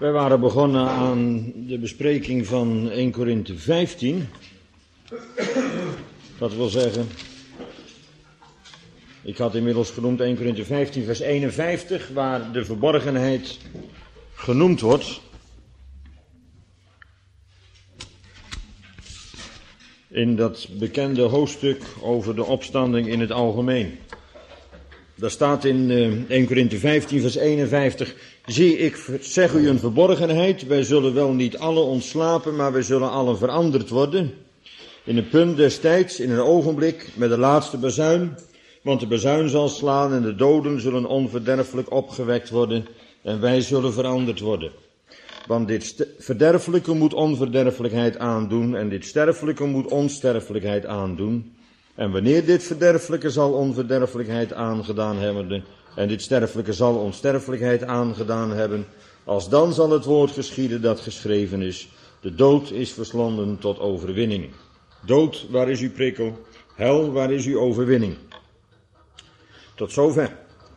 Wij waren begonnen aan de bespreking van 1 Korinthe 15. Dat wil zeggen, ik had inmiddels genoemd 1 Korinthe 15 vers 51, waar de verborgenheid genoemd wordt. In dat bekende hoofdstuk over de opstanding in het algemeen. Daar staat in 1 Korinthe 15 vers 51. Zie, ik zeg u een verborgenheid. Wij zullen wel niet alle ontslapen, maar wij zullen allen veranderd worden. In een punt des tijds, in een ogenblik, met de laatste bazuin. Want de bazuin zal slaan en de doden zullen onverderfelijk opgewekt worden. En wij zullen veranderd worden. Want dit verderfelijke moet onverderfelijkheid aandoen. En dit sterfelijke moet onsterfelijkheid aandoen. En wanneer dit verderfelijke zal onverderfelijkheid aangedaan hebben, en dit sterfelijke zal onsterfelijkheid aangedaan hebben, als dan zal het woord geschieden dat geschreven is, de dood is verslonden tot overwinning. Dood, waar is uw prikkel? Hel, waar is uw overwinning? Tot zover.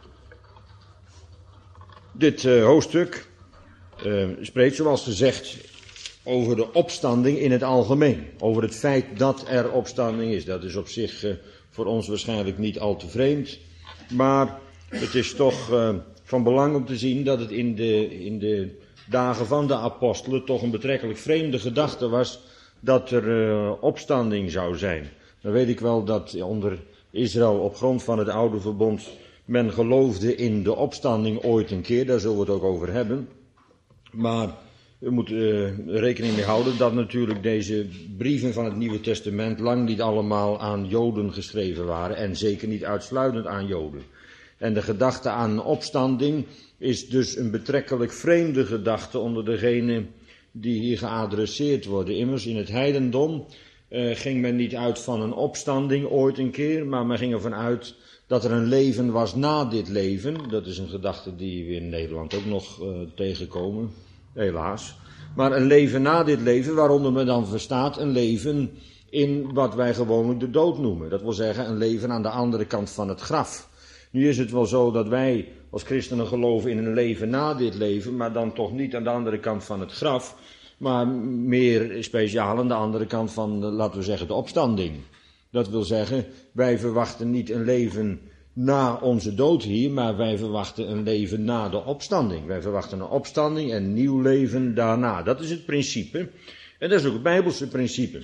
Dit hoofdstuk spreekt, zoals gezegd, over de opstanding in het algemeen. Over het feit dat er opstanding is. Dat is op zich voor ons waarschijnlijk niet al te vreemd. Maar het is toch van belang om te zien dat het in de dagen van de apostelen toch een betrekkelijk vreemde gedachte was dat er opstanding zou zijn. Dan weet ik wel dat onder Israël op grond van het oude verbond men geloofde in de opstanding ooit een keer. Daar zullen we het ook over hebben. Maar we moeten rekening mee houden dat natuurlijk deze brieven van het Nieuwe Testament lang niet allemaal aan Joden geschreven waren en zeker niet uitsluitend aan Joden. En de gedachte aan opstanding is dus een betrekkelijk vreemde gedachte onder degenen die hier geadresseerd worden. Immers in het heidendom ging men niet uit van een opstanding ooit een keer, maar men ging ervan uit dat er een leven was na dit leven. Dat is een gedachte die we in Nederland ook nog tegenkomen. Helaas. Maar een leven na dit leven, waaronder men dan verstaat een leven in wat wij gewoonlijk de dood noemen. Dat wil zeggen een leven aan de andere kant van het graf. Nu is het wel zo dat wij als christenen geloven in een leven na dit leven, maar dan toch niet aan de andere kant van het graf, maar meer speciaal aan de andere kant van, laten we zeggen, de opstanding. Dat wil zeggen, wij verwachten niet een leven na onze dood hier, maar wij verwachten een leven na de opstanding. Wij verwachten een opstanding en een nieuw leven daarna. Dat is het principe. En dat is ook het Bijbelse principe.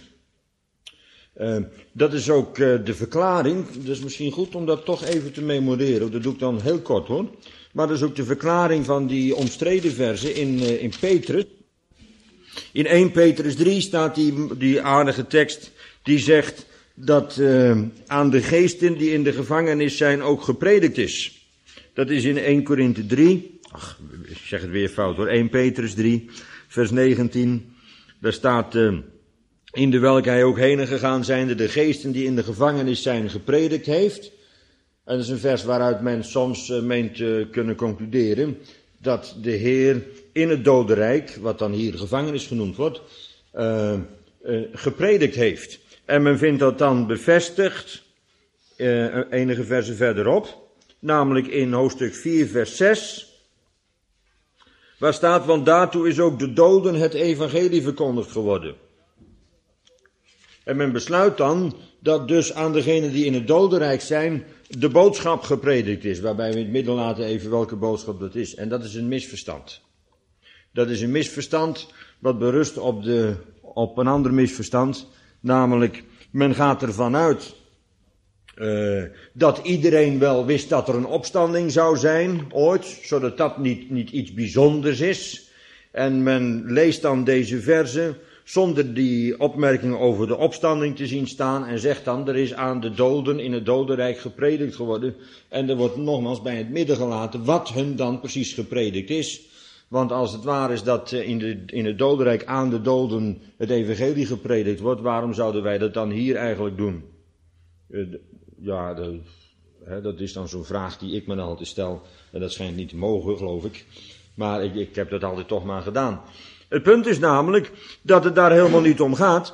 Dat is ook de verklaring. Dat is misschien goed om dat toch even te memoreren. Dat doe ik dan heel kort hoor. Maar dat is ook de verklaring van die omstreden verzen in Petrus. In 1 Petrus 3 staat die aardige tekst die zegt dat aan de geesten die in de gevangenis zijn ook gepredikt is. Dat is in 1 Korinthe 3, ik zeg het weer fout hoor, 1 Petrus 3, vers 19. Daar staat, in de welke hij ook heen gegaan zijnde de geesten die in de gevangenis zijn gepredikt heeft. En dat is een vers waaruit men soms meent te kunnen concluderen dat de Heer in het dodenrijk, wat dan hier gevangenis genoemd wordt, gepredikt heeft. En men vindt dat dan bevestigd, enige versen verderop, namelijk in hoofdstuk 4 vers 6, waar staat, want daartoe is ook de doden het evangelie verkondigd geworden. En men besluit dan dat dus aan degenen die in het dodenrijk zijn, de boodschap gepredikt is, waarbij we in het midden laten even welke boodschap dat is. En dat is een misverstand. Dat is een misverstand wat berust op een ander misverstand. Namelijk, men gaat ervan uit dat iedereen wel wist dat er een opstanding zou zijn, ooit, zodat dat niet iets bijzonders is. En men leest dan deze verzen zonder die opmerking over de opstanding te zien staan en zegt dan, er is aan de doden in het dodenrijk gepredikt geworden. En er wordt nogmaals bij het midden gelaten wat hun dan precies gepredikt is. Want als het waar is dat in het dodenrijk aan de doden het evangelie gepredikt wordt, waarom zouden wij dat dan hier eigenlijk doen? Dat is dan zo'n vraag die ik me dan altijd stel. En dat schijnt niet te mogen, geloof ik. Maar ik heb dat altijd toch maar gedaan. Het punt is namelijk dat het daar helemaal niet om gaat.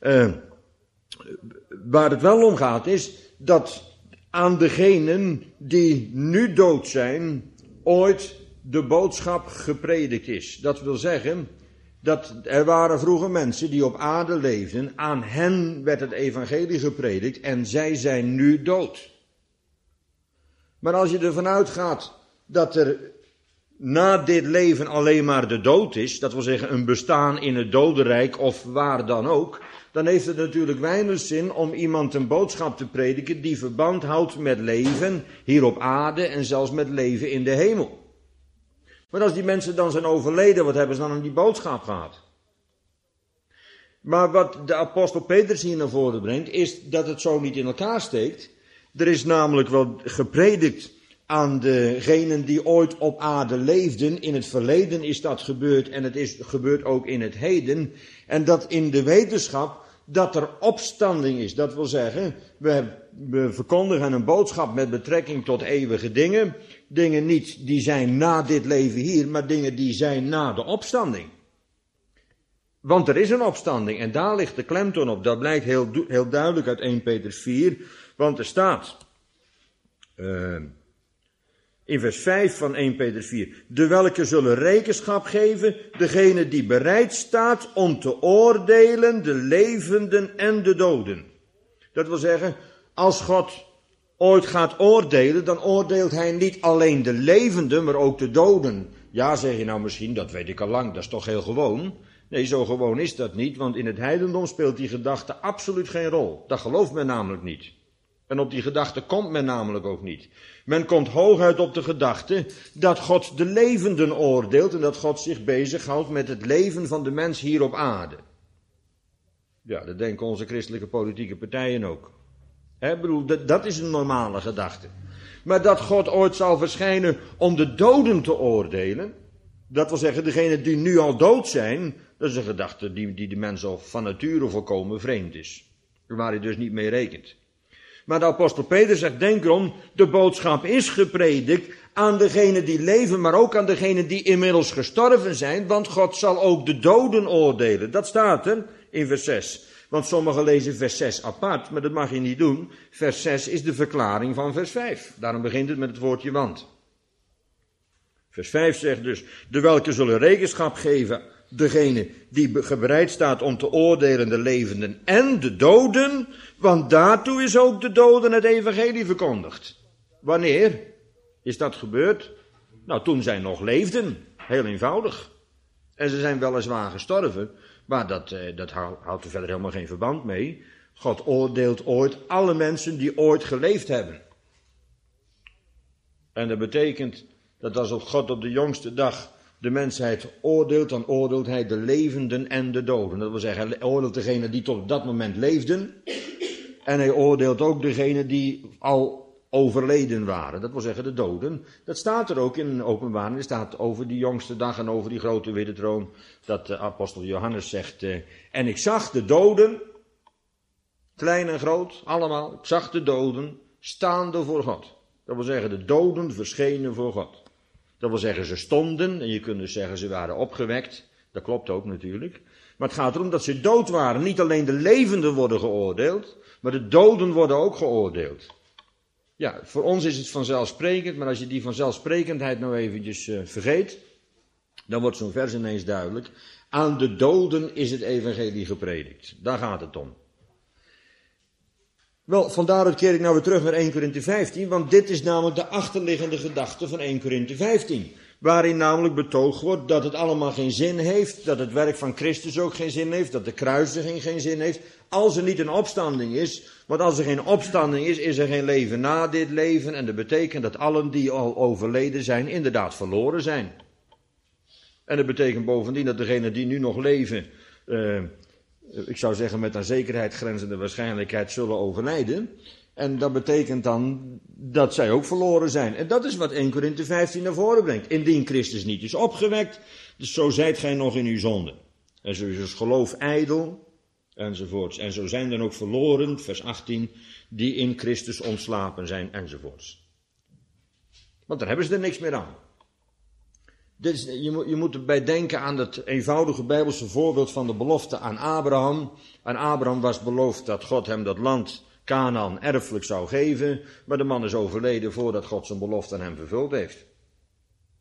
Waar het wel om gaat is dat aan degenen die nu dood zijn, ooit de boodschap gepredikt is. Dat wil zeggen dat er waren vroeger mensen die op aarde leefden. Aan hen werd het evangelie gepredikt en zij zijn nu dood. Maar als je ervan uitgaat dat er na dit leven alleen maar de dood is, dat wil zeggen een bestaan in het dodenrijk of waar dan ook, dan heeft het natuurlijk weinig zin om iemand een boodschap te prediken die verband houdt met leven hier op aarde en zelfs met leven in de hemel. Maar als die mensen dan zijn overleden, wat hebben ze dan aan die boodschap gehad? Maar wat de apostel Petrus hier naar voren brengt, is dat het zo niet in elkaar steekt. Er is namelijk wel gepredikt aan degenen die ooit op aarde leefden. In het verleden is dat gebeurd en het is gebeurd ook in het heden. En dat in de wetenschap dat er opstanding is. Dat wil zeggen, we verkondigen een boodschap met betrekking tot eeuwige dingen. Dingen niet die zijn na dit leven hier, maar dingen die zijn na de opstanding. Want er is een opstanding en daar ligt de klemtoon op. Dat blijkt heel duidelijk uit 1 Petrus 4. Want er staat in vers 5 van 1 Petrus 4. De welke zullen rekenschap geven, degene die bereid staat om te oordelen de levenden en de doden. Dat wil zeggen, als God ooit gaat oordelen, dan oordeelt hij niet alleen de levenden, maar ook de doden. Ja, zeg je nou misschien, dat weet ik al lang, dat is toch heel gewoon. Nee, zo gewoon is dat niet, want in het heidendom speelt die gedachte absoluut geen rol. Dat gelooft men namelijk niet. En op die gedachte komt men namelijk ook niet. Men komt hooguit op de gedachte dat God de levenden oordeelt en dat God zich bezighoudt met het leven van de mens hier op aarde. Ja, dat denken onze christelijke politieke partijen ook. Ik bedoel, dat is een normale gedachte. Maar dat God ooit zal verschijnen om de doden te oordelen, dat wil zeggen, degenen die nu al dood zijn, dat is een gedachte die de mens al van nature volkomen vreemd is. Waar hij dus niet mee rekent. Maar de apostel Petrus zegt, denk erom, de boodschap is gepredikt aan degenen die leven, maar ook aan degenen die inmiddels gestorven zijn, want God zal ook de doden oordelen. Dat staat er in vers 6. Want sommigen lezen vers 6 apart, maar dat mag je niet doen. Vers 6 is de verklaring van vers 5. Daarom begint het met het woordje want. Vers 5 zegt dus, de welke zullen rekenschap geven, degene die bereid staat om te oordelen de levenden en de doden, want daartoe is ook de doden het evangelie verkondigd. Wanneer is dat gebeurd? Nou, toen zij nog leefden, heel eenvoudig. En ze zijn weliswaar gestorven, maar dat houdt er verder helemaal geen verband mee. God oordeelt ooit alle mensen die ooit geleefd hebben. En dat betekent dat als God op de jongste dag de mensheid oordeelt, dan oordeelt hij de levenden en de doden. Dat wil zeggen, hij oordeelt degenen die tot op dat moment leefden. En hij oordeelt ook degenen die al overleden waren. Dat wil zeggen de doden. Dat staat er ook in een openbaring. Er staat over die jongste dag en over die grote witte troon. Dat de apostel Johannes zegt, en ik zag de doden, klein en groot, allemaal. Ik zag de doden staande voor God. Dat wil zeggen, de doden verschenen voor God. Dat wil zeggen, ze stonden, en je kunt dus zeggen, ze waren opgewekt. Dat klopt ook natuurlijk. Maar het gaat erom dat ze dood waren. Niet alleen de levenden worden geoordeeld, maar de doden worden ook geoordeeld. Ja, voor ons is het vanzelfsprekend, maar als je die vanzelfsprekendheid nou eventjes vergeet, dan wordt zo'n vers ineens duidelijk. Aan de doden is het evangelie gepredikt. Daar gaat het om. Wel, vandaaruit keer ik nou weer terug naar 1 Korinthe 15, want dit is namelijk de achterliggende gedachte van 1 Korinthe 15. Waarin namelijk betoogd wordt dat het allemaal geen zin heeft, dat het werk van Christus ook geen zin heeft, dat de kruisiging geen zin heeft, als er niet een opstanding is. Want als er geen opstanding is, is er geen leven na dit leven en dat betekent dat allen die al overleden zijn, inderdaad verloren zijn. En dat betekent bovendien dat degenen die nu nog leven, ik zou zeggen met aan zekerheid grenzende waarschijnlijkheid zullen overlijden. En dat betekent dan dat zij ook verloren zijn. En dat is wat 1 Korinthe 15 naar voren brengt. Indien Christus niet is opgewekt, dus zo zijt gij nog in uw zonde. En zo is het geloof ijdel, enzovoorts. En zo zijn dan ook verloren, vers 18, die in Christus ontslapen zijn, enzovoorts. Want daar hebben ze er niks meer aan. Dus je moet erbij denken aan het eenvoudige Bijbelse voorbeeld van de belofte aan Abraham. Aan Abraham was beloofd dat God hem dat land Kanaan erfelijk zou geven, maar de man is overleden voordat God zijn belofte aan hem vervuld heeft.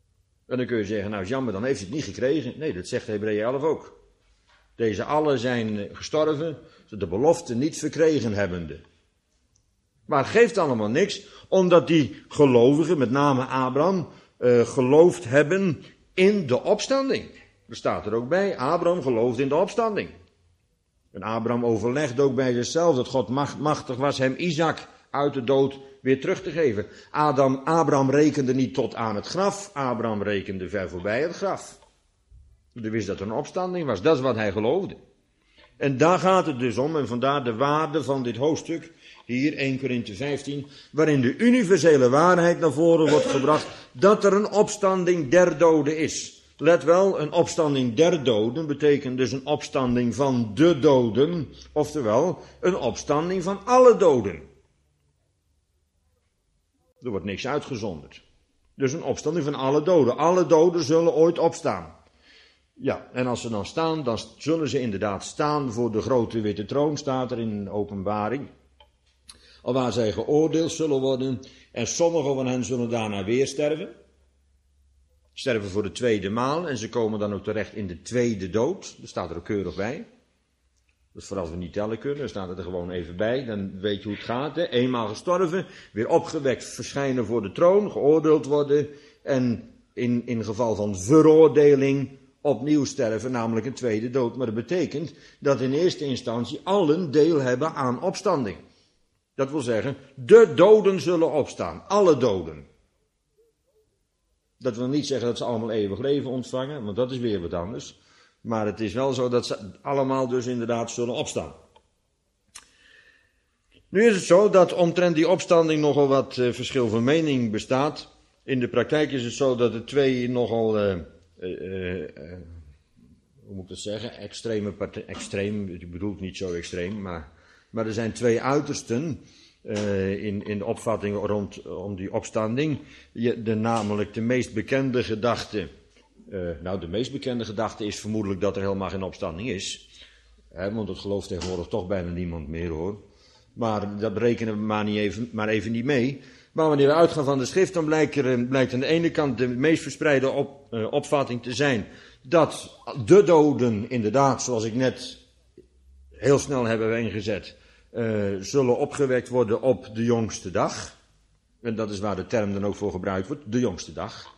En dan kun je zeggen, nou is jammer, dan heeft hij het niet gekregen. Nee, dat zegt Hebreeën 11 ook. Deze allen zijn gestorven, de belofte niet verkregen hebbende. Maar het geeft allemaal niks, omdat die gelovigen, met name Abraham, geloofd hebben in de opstanding. Er staat er ook bij, Abraham gelooft in de opstanding. En Abraham overlegde ook bij zichzelf dat God machtig was hem Isaac uit de dood weer terug te geven. Abraham rekende niet tot aan het graf, Abraham rekende ver voorbij het graf. Hij wist dat er een opstanding was, dat is wat hij geloofde. En daar gaat het dus om, en vandaar de waarde van dit hoofdstuk, hier 1 Korinthe 15, waarin de universele waarheid naar voren wordt gebracht, dat er een opstanding der doden is. Let wel, een opstanding der doden betekent dus een opstanding van de doden, oftewel een opstanding van alle doden. Er wordt niks uitgezonderd. Dus een opstanding van alle doden. Alle doden zullen ooit opstaan. Ja, en als ze dan staan, dan zullen ze inderdaad staan voor de grote witte troon, staat er in Openbaring. Alwaar zij geoordeeld zullen worden, en sommigen van hen zullen daarna weer sterven. Sterven voor de tweede maal, en ze komen dan ook terecht in de tweede dood. Dat staat er ook keurig bij. Dus voor als we niet tellen kunnen, dan staat het er gewoon even bij. Dan weet je hoe het gaat. Hè? Eenmaal gestorven, weer opgewekt, verschijnen voor de troon, geoordeeld worden. En in geval van veroordeling opnieuw sterven, namelijk een tweede dood. Maar dat betekent dat in eerste instantie allen deel hebben aan opstanding. Dat wil zeggen, de doden zullen opstaan. Alle doden. Dat wil niet zeggen dat ze allemaal eeuwig leven ontvangen, want dat is weer wat anders. Maar het is wel zo dat ze allemaal dus inderdaad zullen opstaan. Nu is het zo dat omtrent die opstanding nogal wat verschil van mening bestaat. In de praktijk is het zo dat de twee nogal, hoe moet ik dat zeggen, extreem, ik bedoel het niet zo extreem, maar er zijn twee uitersten in de opvatting rondom die opstanding. Namelijk de meest bekende gedachte. De meest bekende gedachte is vermoedelijk dat er helemaal geen opstanding is. Want dat gelooft tegenwoordig toch bijna niemand meer, hoor. Maar dat berekenen we maar even niet mee. Maar wanneer we uitgaan van de schrift, dan blijkt aan de ene kant de meest verspreide opvatting te zijn dat de doden inderdaad, zoals ik net heel snel hebben ingezet, zullen opgewekt worden op de jongste dag. En dat is waar de term dan ook voor gebruikt wordt, de jongste dag.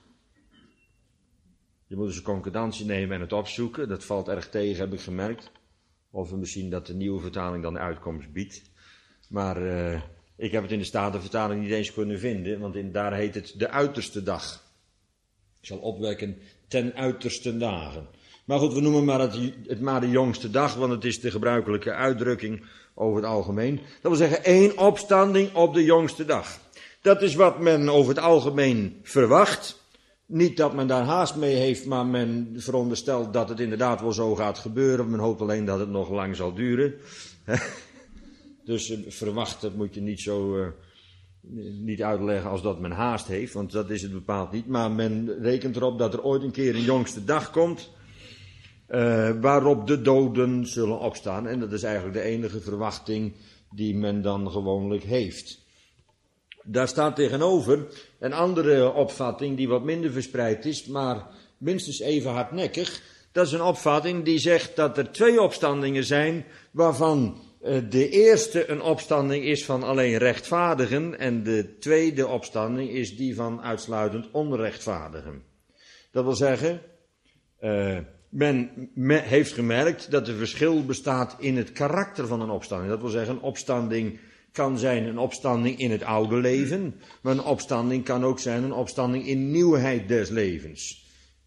Je moet dus een concordantie nemen en het opzoeken. Dat valt erg tegen, heb ik gemerkt. Of misschien dat de nieuwe vertaling dan de uitkomst biedt. Maar ik heb het in de Statenvertaling niet eens kunnen vinden, want daar heet het de uiterste dag. Ik zal opwekken ten uiterste dagen. Maar goed, we noemen maar de jongste dag, want het is de gebruikelijke uitdrukking over het algemeen. Dat wil zeggen, één opstanding op de jongste dag. Dat is wat men over het algemeen verwacht. Niet dat men daar haast mee heeft, maar men veronderstelt dat het inderdaad wel zo gaat gebeuren. Men hoopt alleen dat het nog lang zal duren. Dus verwacht, dat moet je niet uitleggen als dat men haast heeft, want dat is het bepaald niet. Maar men rekent erop dat er ooit een keer een jongste dag komt, waarop de doden zullen opstaan. En dat is eigenlijk de enige verwachting die men dan gewoonlijk heeft. Daar staat tegenover een andere opvatting die wat minder verspreid is, maar minstens even hardnekkig. Dat is een opvatting die zegt dat er twee opstandingen zijn, waarvan de eerste een opstanding is van alleen rechtvaardigen en de tweede opstanding is die van uitsluitend onrechtvaardigen. Dat wil zeggen, men heeft gemerkt dat er verschil bestaat in het karakter van een opstanding. Dat wil zeggen, een opstanding kan zijn een opstanding in het oude leven, maar een opstanding kan ook zijn een opstanding in nieuwheid des levens.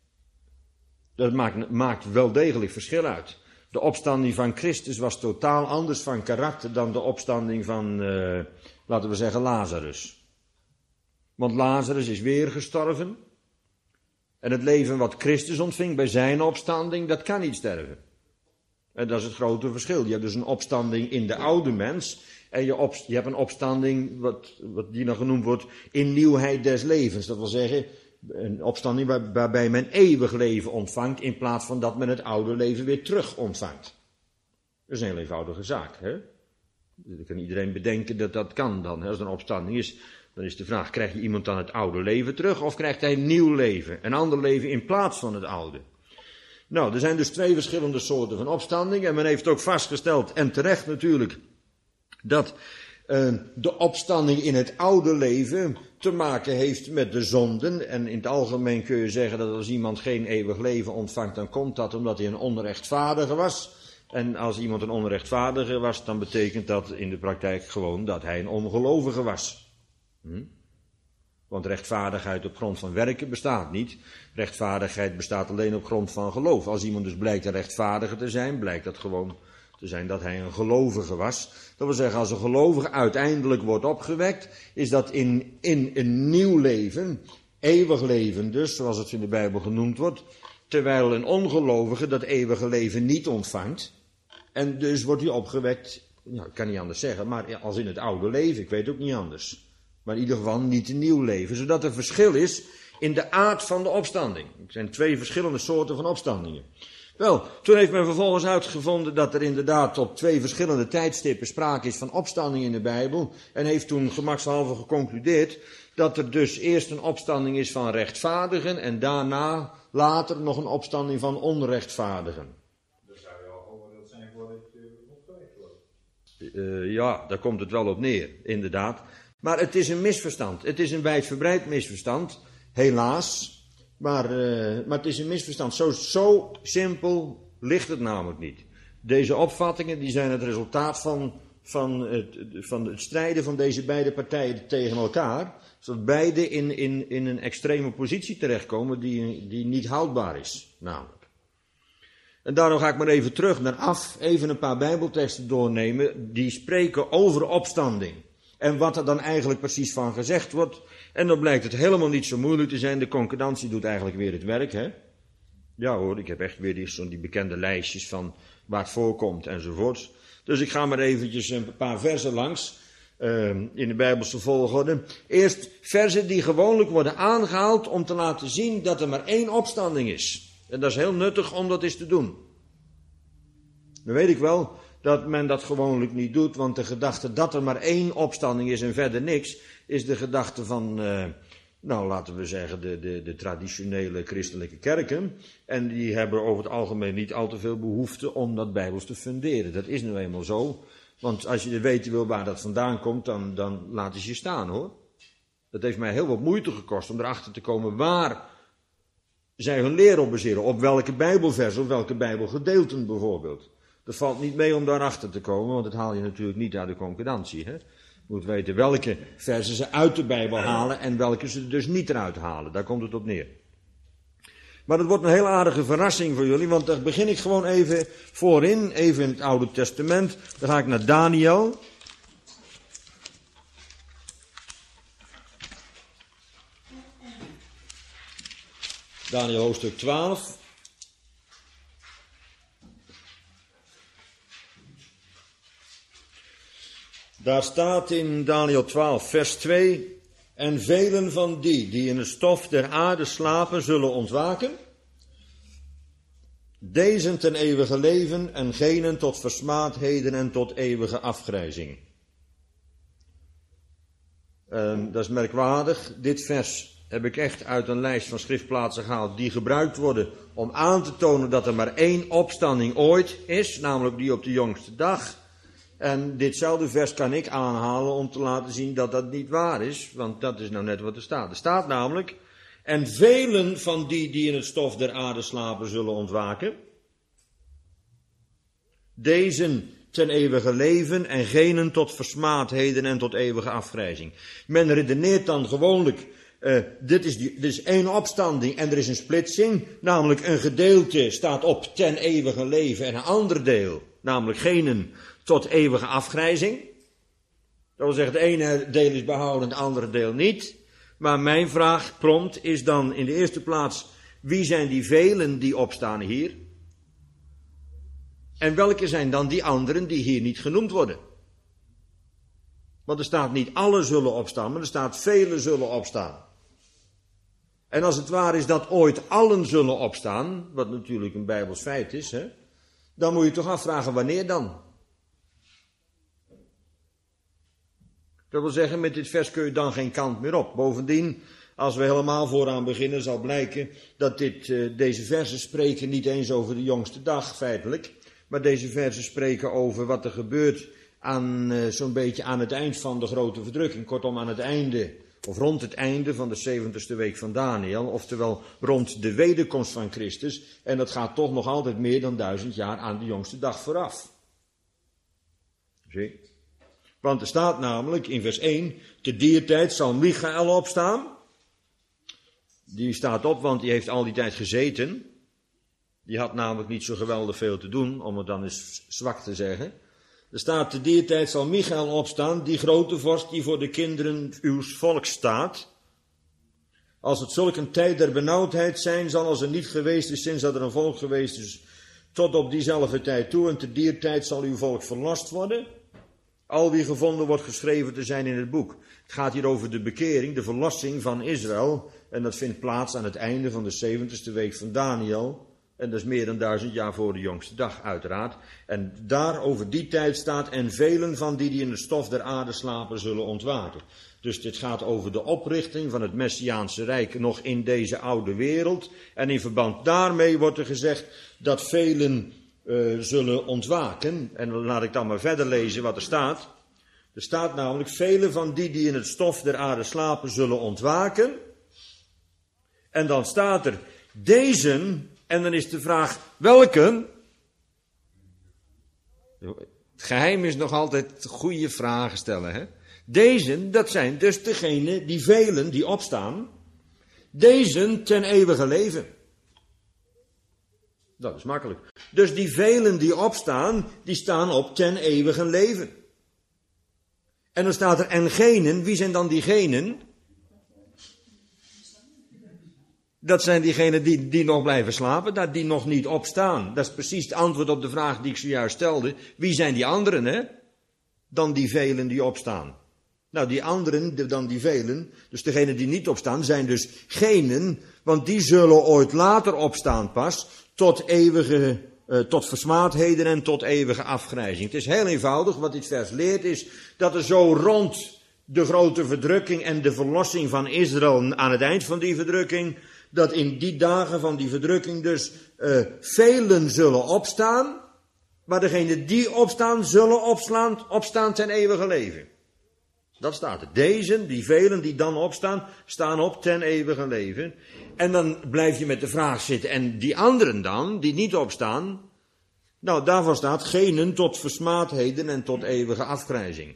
Dat maakt wel degelijk verschil uit. De opstanding van Christus was totaal anders van karakter dan de opstanding van, laten we zeggen, Lazarus. Want Lazarus is weer gestorven. En het leven wat Christus ontving bij zijn opstanding, dat kan niet sterven. En dat is het grote verschil. Je hebt dus een opstanding in de oude mens. En je hebt een opstanding, wat die dan genoemd wordt, in nieuwheid des levens. Dat wil zeggen, een opstanding waarbij men eeuwig leven ontvangt, in plaats van dat men het oude leven weer terug ontvangt. Dat is een heel eenvoudige zaak, hè? Dan kan iedereen bedenken dat dat kan dan, hè? Als er een opstanding is Dan is de vraag, krijg je iemand dan het oude leven terug of krijgt hij een nieuw leven? Een ander leven in plaats van het oude? Nou, er zijn dus 2 verschillende soorten van opstanding. En men heeft ook vastgesteld, en terecht natuurlijk, dat de opstanding in het oude leven te maken heeft met de zonden. En in het algemeen kun je zeggen dat als iemand geen eeuwig leven ontvangt, dan komt dat omdat hij een onrechtvaardige was. En als iemand een onrechtvaardige was, dan betekent dat in de praktijk gewoon dat hij een ongelovige was. Want rechtvaardigheid op grond van werken bestaat niet. Rechtvaardigheid bestaat alleen op grond van geloof. Als iemand dus blijkt een rechtvaardige te zijn, blijkt dat gewoon te zijn dat hij een gelovige was. Dat wil zeggen, als een gelovige uiteindelijk wordt opgewekt, is dat in een nieuw leven, eeuwig leven dus, zoals het in de Bijbel genoemd wordt, terwijl een ongelovige dat eeuwige leven niet ontvangt. En dus wordt hij opgewekt, nou, ik kan niet anders zeggen, maar als in het oude leven, ik weet ook niet anders. Maar in ieder geval niet een nieuw leven, zodat er verschil is in de aard van de opstanding. Er zijn 2 verschillende soorten van opstandingen. Wel, toen heeft men vervolgens uitgevonden dat er inderdaad op 2 verschillende tijdstippen sprake is van opstanding in de Bijbel. En heeft toen gemakshalve geconcludeerd dat er dus eerst een opstanding is van rechtvaardigen en daarna later nog een opstanding van onrechtvaardigen. Dan zou je al oordeeld zijn voordat je opgewekt wordt. Ja, daar komt het wel op neer, inderdaad. Maar het is een misverstand. Het is een wijdverbreid misverstand, helaas. Maar het is een misverstand. Zo simpel ligt het namelijk niet. Deze opvattingen die zijn het resultaat van het strijden van deze beide partijen tegen elkaar. Zodat beide in een extreme positie terechtkomen die niet houdbaar is, namelijk. En daarom ga ik maar even terug naar af, even een paar Bijbelteksten doornemen die spreken over opstanding. En wat er dan eigenlijk precies van gezegd wordt. En dan blijkt het helemaal niet zo moeilijk te zijn. De concordantie doet eigenlijk weer het werk, hè. Ja hoor, ik heb echt weer die bekende lijstjes van waar het voorkomt enzovoort. Dus ik ga maar eventjes een paar versen langs. In de Bijbelse volgorde. Eerst versen die gewoonlijk worden aangehaald om te laten zien dat er maar 1 opstanding is. En dat is heel nuttig om dat eens te doen. Dan weet ik wel dat men dat gewoonlijk niet doet, want de gedachte dat er maar 1 opstanding is en verder niks, is de gedachte van, laten we zeggen, de traditionele christelijke kerken. En die hebben over het algemeen niet al te veel behoefte om dat bijbels te funderen. Dat is nu eenmaal zo. Want als je weten wil waar dat vandaan komt, dan laten ze je staan, hoor. Dat heeft mij heel wat moeite gekost om erachter te komen waar zij hun leer op baseren. Op welke bijbelversen, op welke bijbelgedeelten bijvoorbeeld. Dat valt niet mee om daarachter te komen, want dat haal je natuurlijk niet uit de concordantie. Hè? Je moet weten welke versen ze uit de Bijbel halen en welke ze dus niet eruit halen. Daar komt het op neer. Maar dat wordt een heel aardige verrassing voor jullie, want daar begin ik gewoon even voorin, even in het Oude Testament. Dan ga ik naar Daniel. Daniel hoofdstuk 12. Daar staat in Daniel 12 vers 2... En velen van die in het stof der aarde slapen, zullen ontwaken. Dezen ten eeuwige leven en genen tot versmaadheden en tot eeuwige afgrijzing. Dat is merkwaardig. Dit vers heb ik echt uit een lijst van schriftplaatsen gehaald die gebruikt worden om aan te tonen dat er maar 1 opstanding ooit is, namelijk die op de jongste dag. En ditzelfde vers kan ik aanhalen om te laten zien dat dat niet waar is, want dat is nou net wat er staat. Er staat namelijk, en velen van die in het stof der aarde slapen zullen ontwaken. Dezen ten eeuwige leven en genen tot versmaadheden en tot eeuwige afgrijzing. Men redeneert dan gewoonlijk, dit is 1 opstanding en er is een splitsing, namelijk een gedeelte staat op ten eeuwige leven en een ander deel, namelijk genen tot eeuwige afgrijzing. Dat wil zeggen, het ene deel is behouden, het andere deel niet. Maar mijn vraag prompt is dan in de eerste plaats, wie zijn die velen die opstaan hier? En welke zijn dan die anderen die hier niet genoemd worden? Want er staat niet alle zullen opstaan, maar er staat velen zullen opstaan. En als het waar is dat ooit allen zullen opstaan, wat natuurlijk een bijbels feit is, hè, dan moet je toch afvragen wanneer dan? Dat wil zeggen, met dit vers kun je dan geen kant meer op. Bovendien, als we helemaal vooraan beginnen, zal blijken dat deze versen spreken niet eens over de jongste dag, feitelijk. Maar deze versen spreken over wat er gebeurt zo'n beetje aan het eind van de grote verdrukking. Kortom, aan het einde, of rond het einde van de 70ste week van Daniel. Oftewel, rond de wederkomst van Christus. En dat gaat toch nog altijd meer dan 1000 jaar aan de jongste dag vooraf. Zie? Want er staat namelijk in vers 1, te dier tijd zal Michael opstaan. Die staat op, want die heeft al die tijd gezeten. Die had namelijk niet zo geweldig veel te doen, om het dan eens zwak te zeggen. Er staat, te dier tijd zal Michael opstaan, die grote vorst die voor de kinderen uw volks staat. Als het zulk een tijd der benauwdheid zijn, zal als er niet geweest is sinds dat er een volk geweest is, tot op diezelfde tijd toe. En te dier tijd zal uw volk verlost worden. Al wie gevonden wordt geschreven te zijn in het boek. Het gaat hier over de bekering, de verlossing van Israël. En dat vindt plaats aan het einde van de 70ste week van Daniel. En dat is meer dan 1000 jaar voor de jongste dag, uiteraard. En daar over die tijd staat, en velen van die in het stof der aarde slapen zullen ontwaken. Dus dit gaat over de oprichting van het Messiaanse Rijk nog in deze oude wereld. En in verband daarmee wordt er gezegd dat velen zullen ontwaken. En laat ik dan maar verder lezen wat er staat. Er staat namelijk, velen van die in het stof der aarde slapen zullen ontwaken. En dan staat er, deze, en dan is de vraag, welke? Het geheim is nog altijd goede vragen stellen, hè? Deze, dat zijn dus degenen, die velen die opstaan, deze ten eeuwige leven. Dat is makkelijk. Dus die velen die opstaan, die staan op ten eeuwige leven. En dan staat er, en genen, wie zijn dan die genen? Dat zijn diegenen die nog blijven slapen, die nog niet opstaan. Dat is precies het antwoord op de vraag die ik zojuist stelde. Wie zijn die anderen, hè? Dan die velen die opstaan. Nou, die anderen dan die velen, dus degenen die niet opstaan, zijn dus genen, want die zullen ooit later opstaan pas, tot versmaadheden en tot eeuwige afgrijzing. Het is heel eenvoudig, wat dit vers leert is, dat er zo rond de grote verdrukking en de verlossing van Israël aan het eind van die verdrukking, dat in die dagen van die verdrukking dus velen zullen opstaan, maar degenen die opstaan zullen opstaan ten eeuwige leven. Dat staat er. Deze, die velen die dan opstaan, staan op ten eeuwige leven. En dan blijf je met de vraag zitten, en die anderen dan, die niet opstaan, nou daarvan staat, genen tot versmaadheden en tot eeuwige afgrijzing.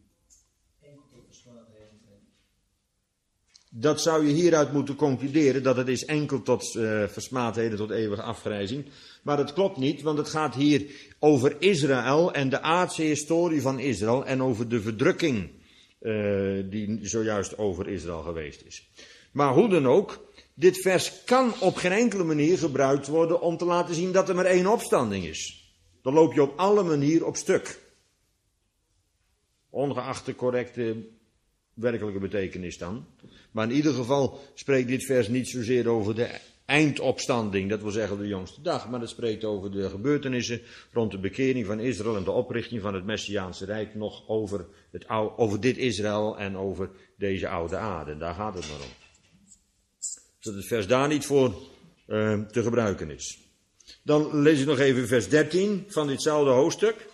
Dat zou je hieruit moeten concluderen, dat het is enkel tot versmaadheden, tot eeuwige afgrijzing. Maar dat klopt niet, want het gaat hier over Israël en de aardse historie van Israël en over de verdrukking die zojuist over Israël geweest is. Maar hoe dan ook, dit vers kan op geen enkele manier gebruikt worden om te laten zien dat er maar één opstanding is. Dan loop je op alle manieren op stuk. Ongeacht de correcte werkelijke betekenis dan. Maar in ieder geval spreekt dit vers niet zozeer over de eindopstanding, dat wil zeggen de jongste dag, maar het spreekt over de gebeurtenissen rond de bekering van Israël en de oprichting van het Messiaanse Rijk, nog over dit Israël en over deze oude aarde. Daar gaat het maar om. Zodat het vers daar niet voor te gebruiken is. Dan lees ik nog even vers 13 van ditzelfde hoofdstuk.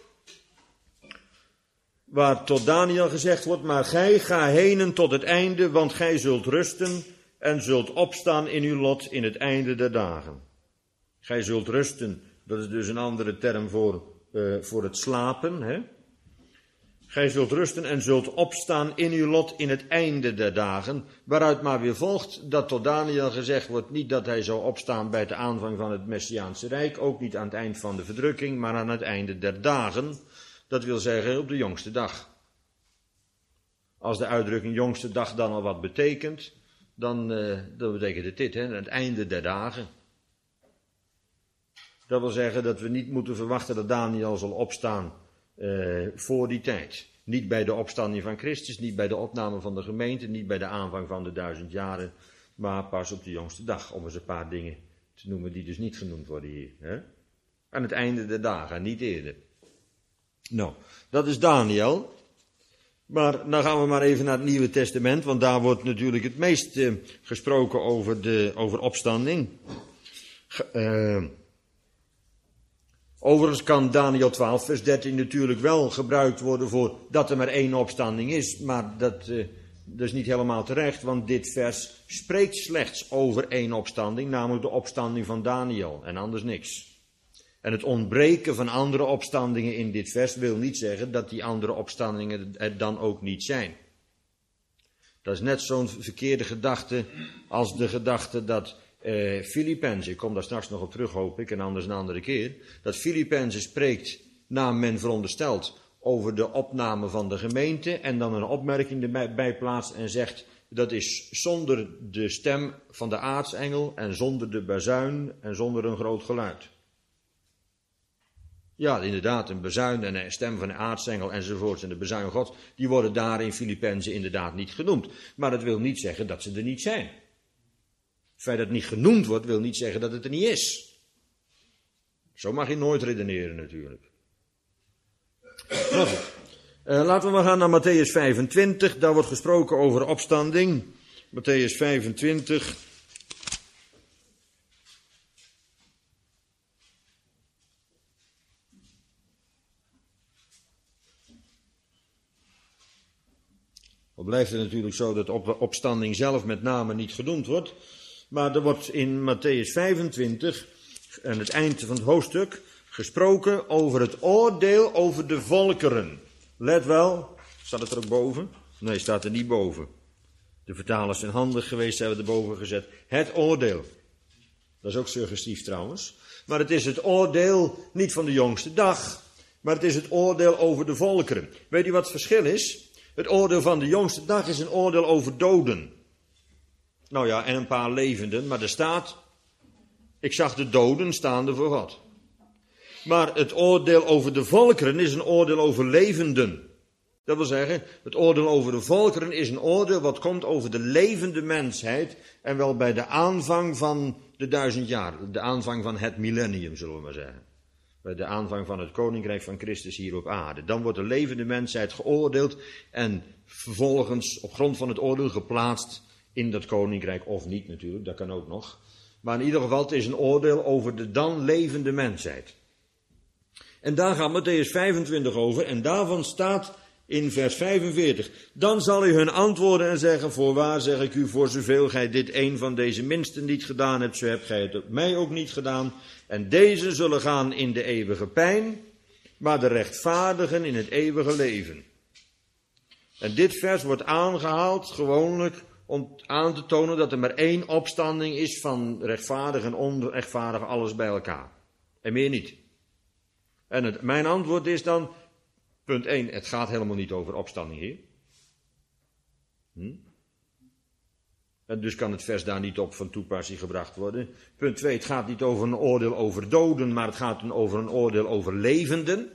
Waar tot Daniel gezegd wordt, maar gij ga henen tot het einde, want gij zult rusten en zult opstaan in uw lot in het einde der dagen. Gij zult rusten, dat is dus een andere term voor het slapen. Hè? Gij zult rusten en zult opstaan in uw lot in het einde der dagen, waaruit maar weer volgt dat tot Daniel gezegd wordt, niet dat hij zou opstaan bij de aanvang van het Messiaanse Rijk, ook niet aan het eind van de verdrukking, maar aan het einde der dagen. Dat wil zeggen op de jongste dag. Als de uitdrukking jongste dag dan al wat betekent, dan betekent het dit, hè, het einde der dagen. Dat wil zeggen dat we niet moeten verwachten dat Daniel zal opstaan voor die tijd. Niet bij de opstanding van Christus, niet bij de opname van de gemeente, niet bij de aanvang van de 1000 jaren, maar pas op de jongste dag, om eens een paar dingen te noemen die dus niet genoemd worden hier. Hè? Aan het einde der dagen, niet eerder. Nou, dat is Daniel. Maar dan gaan we maar even naar het Nieuwe Testament, want daar wordt natuurlijk het meest gesproken over opstanding. Overigens kan Daniel 12 vers 13 natuurlijk wel gebruikt worden voor dat er maar één opstanding is, maar dat is niet helemaal terecht, want dit vers spreekt slechts over één opstanding, namelijk de opstanding van Daniel en anders niks. En het ontbreken van andere opstandingen in dit vers wil niet zeggen dat die andere opstandingen er dan ook niet zijn. Dat is net zo'n verkeerde gedachte als de gedachte dat Filippenzen, ik kom daar straks nog op terug hoop ik en anders een andere keer, dat Filippenzen spreekt naar men veronderstelt over de opname van de gemeente en dan een opmerking erbij plaatst en zegt dat is zonder de stem van de aartsengel en zonder de bazuin en zonder een groot geluid. Ja, inderdaad, een bazuin en een stem van een aartsengel enzovoorts en de bazuin Gods, die worden daar in Filippenzen inderdaad niet genoemd. Maar dat wil niet zeggen dat ze er niet zijn. Het feit dat het niet genoemd wordt, wil niet zeggen dat het er niet is. Zo mag je nooit redeneren natuurlijk. Nou goed, laten we maar gaan naar Matthäus 25, daar wordt gesproken over opstanding. Matthäus 25... Al blijft het natuurlijk zo dat opstanding zelf met name niet genoemd wordt. Maar er wordt in Matthäus 25, aan het eind van het hoofdstuk, gesproken over het oordeel over de volkeren. Let wel, staat het er ook boven? Nee, staat er niet boven. De vertalers zijn handig geweest, hebben er boven gezet. Het oordeel. Dat is ook suggestief trouwens. Maar het is het oordeel niet van de jongste dag, maar het is het oordeel over de volkeren. Weet u wat het verschil is? Het oordeel van de jongste dag is een oordeel over doden. Nou ja, en een paar levenden, maar er staat, ik zag de doden staande voor God. Maar het oordeel over de volkeren is een oordeel over levenden. Dat wil zeggen, het oordeel over de volkeren is een oordeel wat komt over de levende mensheid en wel bij de aanvang van de 1000 jaar, de aanvang van het millennium zullen we maar zeggen. Bij de aanvang van het koninkrijk van Christus hier op aarde. Dan wordt de levende mensheid geoordeeld en vervolgens op grond van het oordeel geplaatst in dat koninkrijk. Of niet natuurlijk, dat kan ook nog. Maar in ieder geval, het is een oordeel over de dan levende mensheid. En daar gaat Matthäus 25 over en daarvan staat in vers 45. Dan zal hij hun antwoorden en zeggen, voorwaar zeg ik u, voor zoveel gij dit een van deze minsten niet gedaan hebt, zo hebt gij het op mij ook niet gedaan. En deze zullen gaan in de eeuwige pijn, maar de rechtvaardigen in het eeuwige leven. En dit vers wordt aangehaald gewoonlijk om aan te tonen dat er maar één opstanding is van rechtvaardig en onrechtvaardig alles bij elkaar. En meer niet. En mijn antwoord is dan, punt 1, het gaat helemaal niet over opstanding hier. En dus kan het vers daar niet op van toepassing gebracht worden. Punt 2, het gaat niet over een oordeel over doden, maar het gaat over een oordeel over levenden.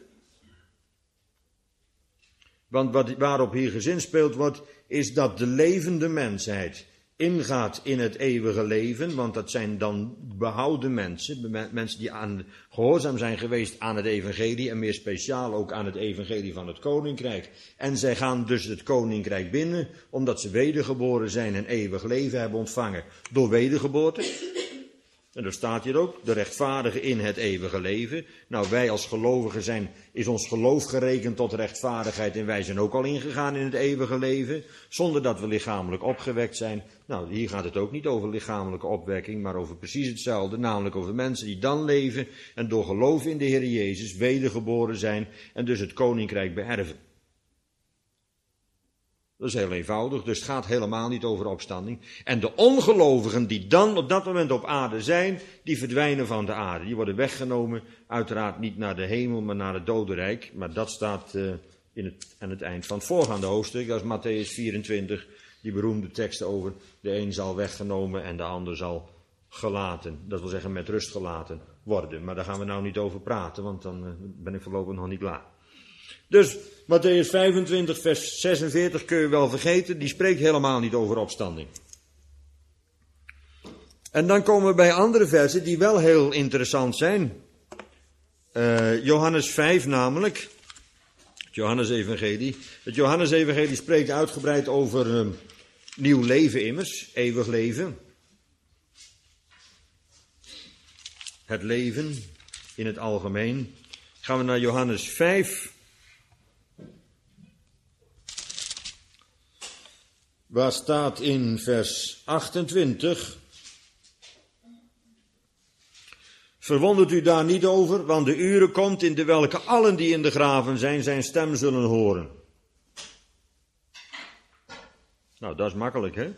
Want waarop hier gezinspeeld wordt, is dat de levende mensheid ingaat in het eeuwige leven, want dat zijn dan behouden mensen, mensen die gehoorzaam zijn geweest aan het evangelie en meer speciaal ook aan het evangelie van het koninkrijk. En zij gaan dus het koninkrijk binnen, omdat ze wedergeboren zijn en eeuwig leven hebben ontvangen door wedergeboorte. En daar staat hier ook, de rechtvaardige in het eeuwige leven. Nou, wij als gelovigen is ons geloof gerekend tot rechtvaardigheid en wij zijn ook al ingegaan in het eeuwige leven, zonder dat we lichamelijk opgewekt zijn. Nou, hier gaat het ook niet over lichamelijke opwekking, maar over precies hetzelfde, namelijk over mensen die dan leven en door geloof in de Heer Jezus wedergeboren zijn en dus het koninkrijk beërven. Dat is heel eenvoudig, dus het gaat helemaal niet over opstanding. En de ongelovigen die dan op dat moment op aarde zijn, die verdwijnen van de aarde. Die worden weggenomen, uiteraard niet naar de hemel, maar naar het dodenrijk. Maar dat staat aan het eind van het voorgaande hoofdstuk, dat is Matthäus 24, die beroemde teksten over de een zal weggenomen en de ander zal gelaten. Dat wil zeggen met rust gelaten worden. Maar daar gaan we nou niet over praten, want dan ben ik voorlopig nog niet klaar. Dus Matthäus 25 vers 46 kun je wel vergeten, die spreekt helemaal niet over opstanding. En dan komen we bij andere versen die wel heel interessant zijn. Johannes 5 namelijk. Het Johannesevangelie. Het Johannesevangelie spreekt uitgebreid over nieuw leven immers, eeuwig leven. Het leven in het algemeen. Gaan we naar Johannes 5. Waar staat in vers 28... Verwondert u daar niet over, want de uren komt in de welke allen die in de graven zijn stem zullen horen. Nou, dat is makkelijk, hè?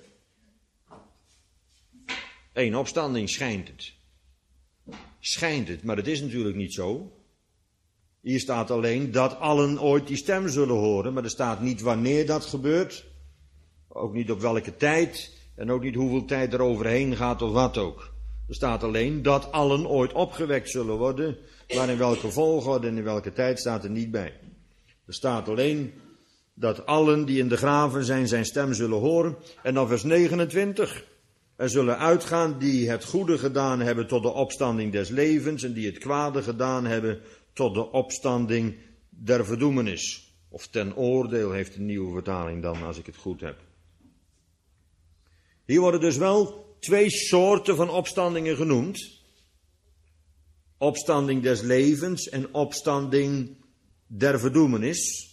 Eén opstanding schijnt het. Schijnt het, maar het is natuurlijk niet zo. Hier staat alleen dat allen ooit die stem zullen horen, maar er staat niet wanneer dat gebeurt. Ook niet op welke tijd en ook niet hoeveel tijd er overheen gaat of wat ook. Er staat alleen dat allen ooit opgewekt zullen worden, maar in welke volgorde en in welke tijd staat er niet bij. Er staat alleen dat allen die in de graven zijn stem zullen horen. En dan vers 29. Er zullen uitgaan die het goede gedaan hebben tot de opstanding des levens en die het kwade gedaan hebben tot de opstanding der verdoemenis. Of ten oordeel heeft de nieuwe vertaling dan, als ik het goed heb. Hier worden dus wel 2 soorten van opstandingen genoemd. Opstanding des levens en opstanding der verdoemenis.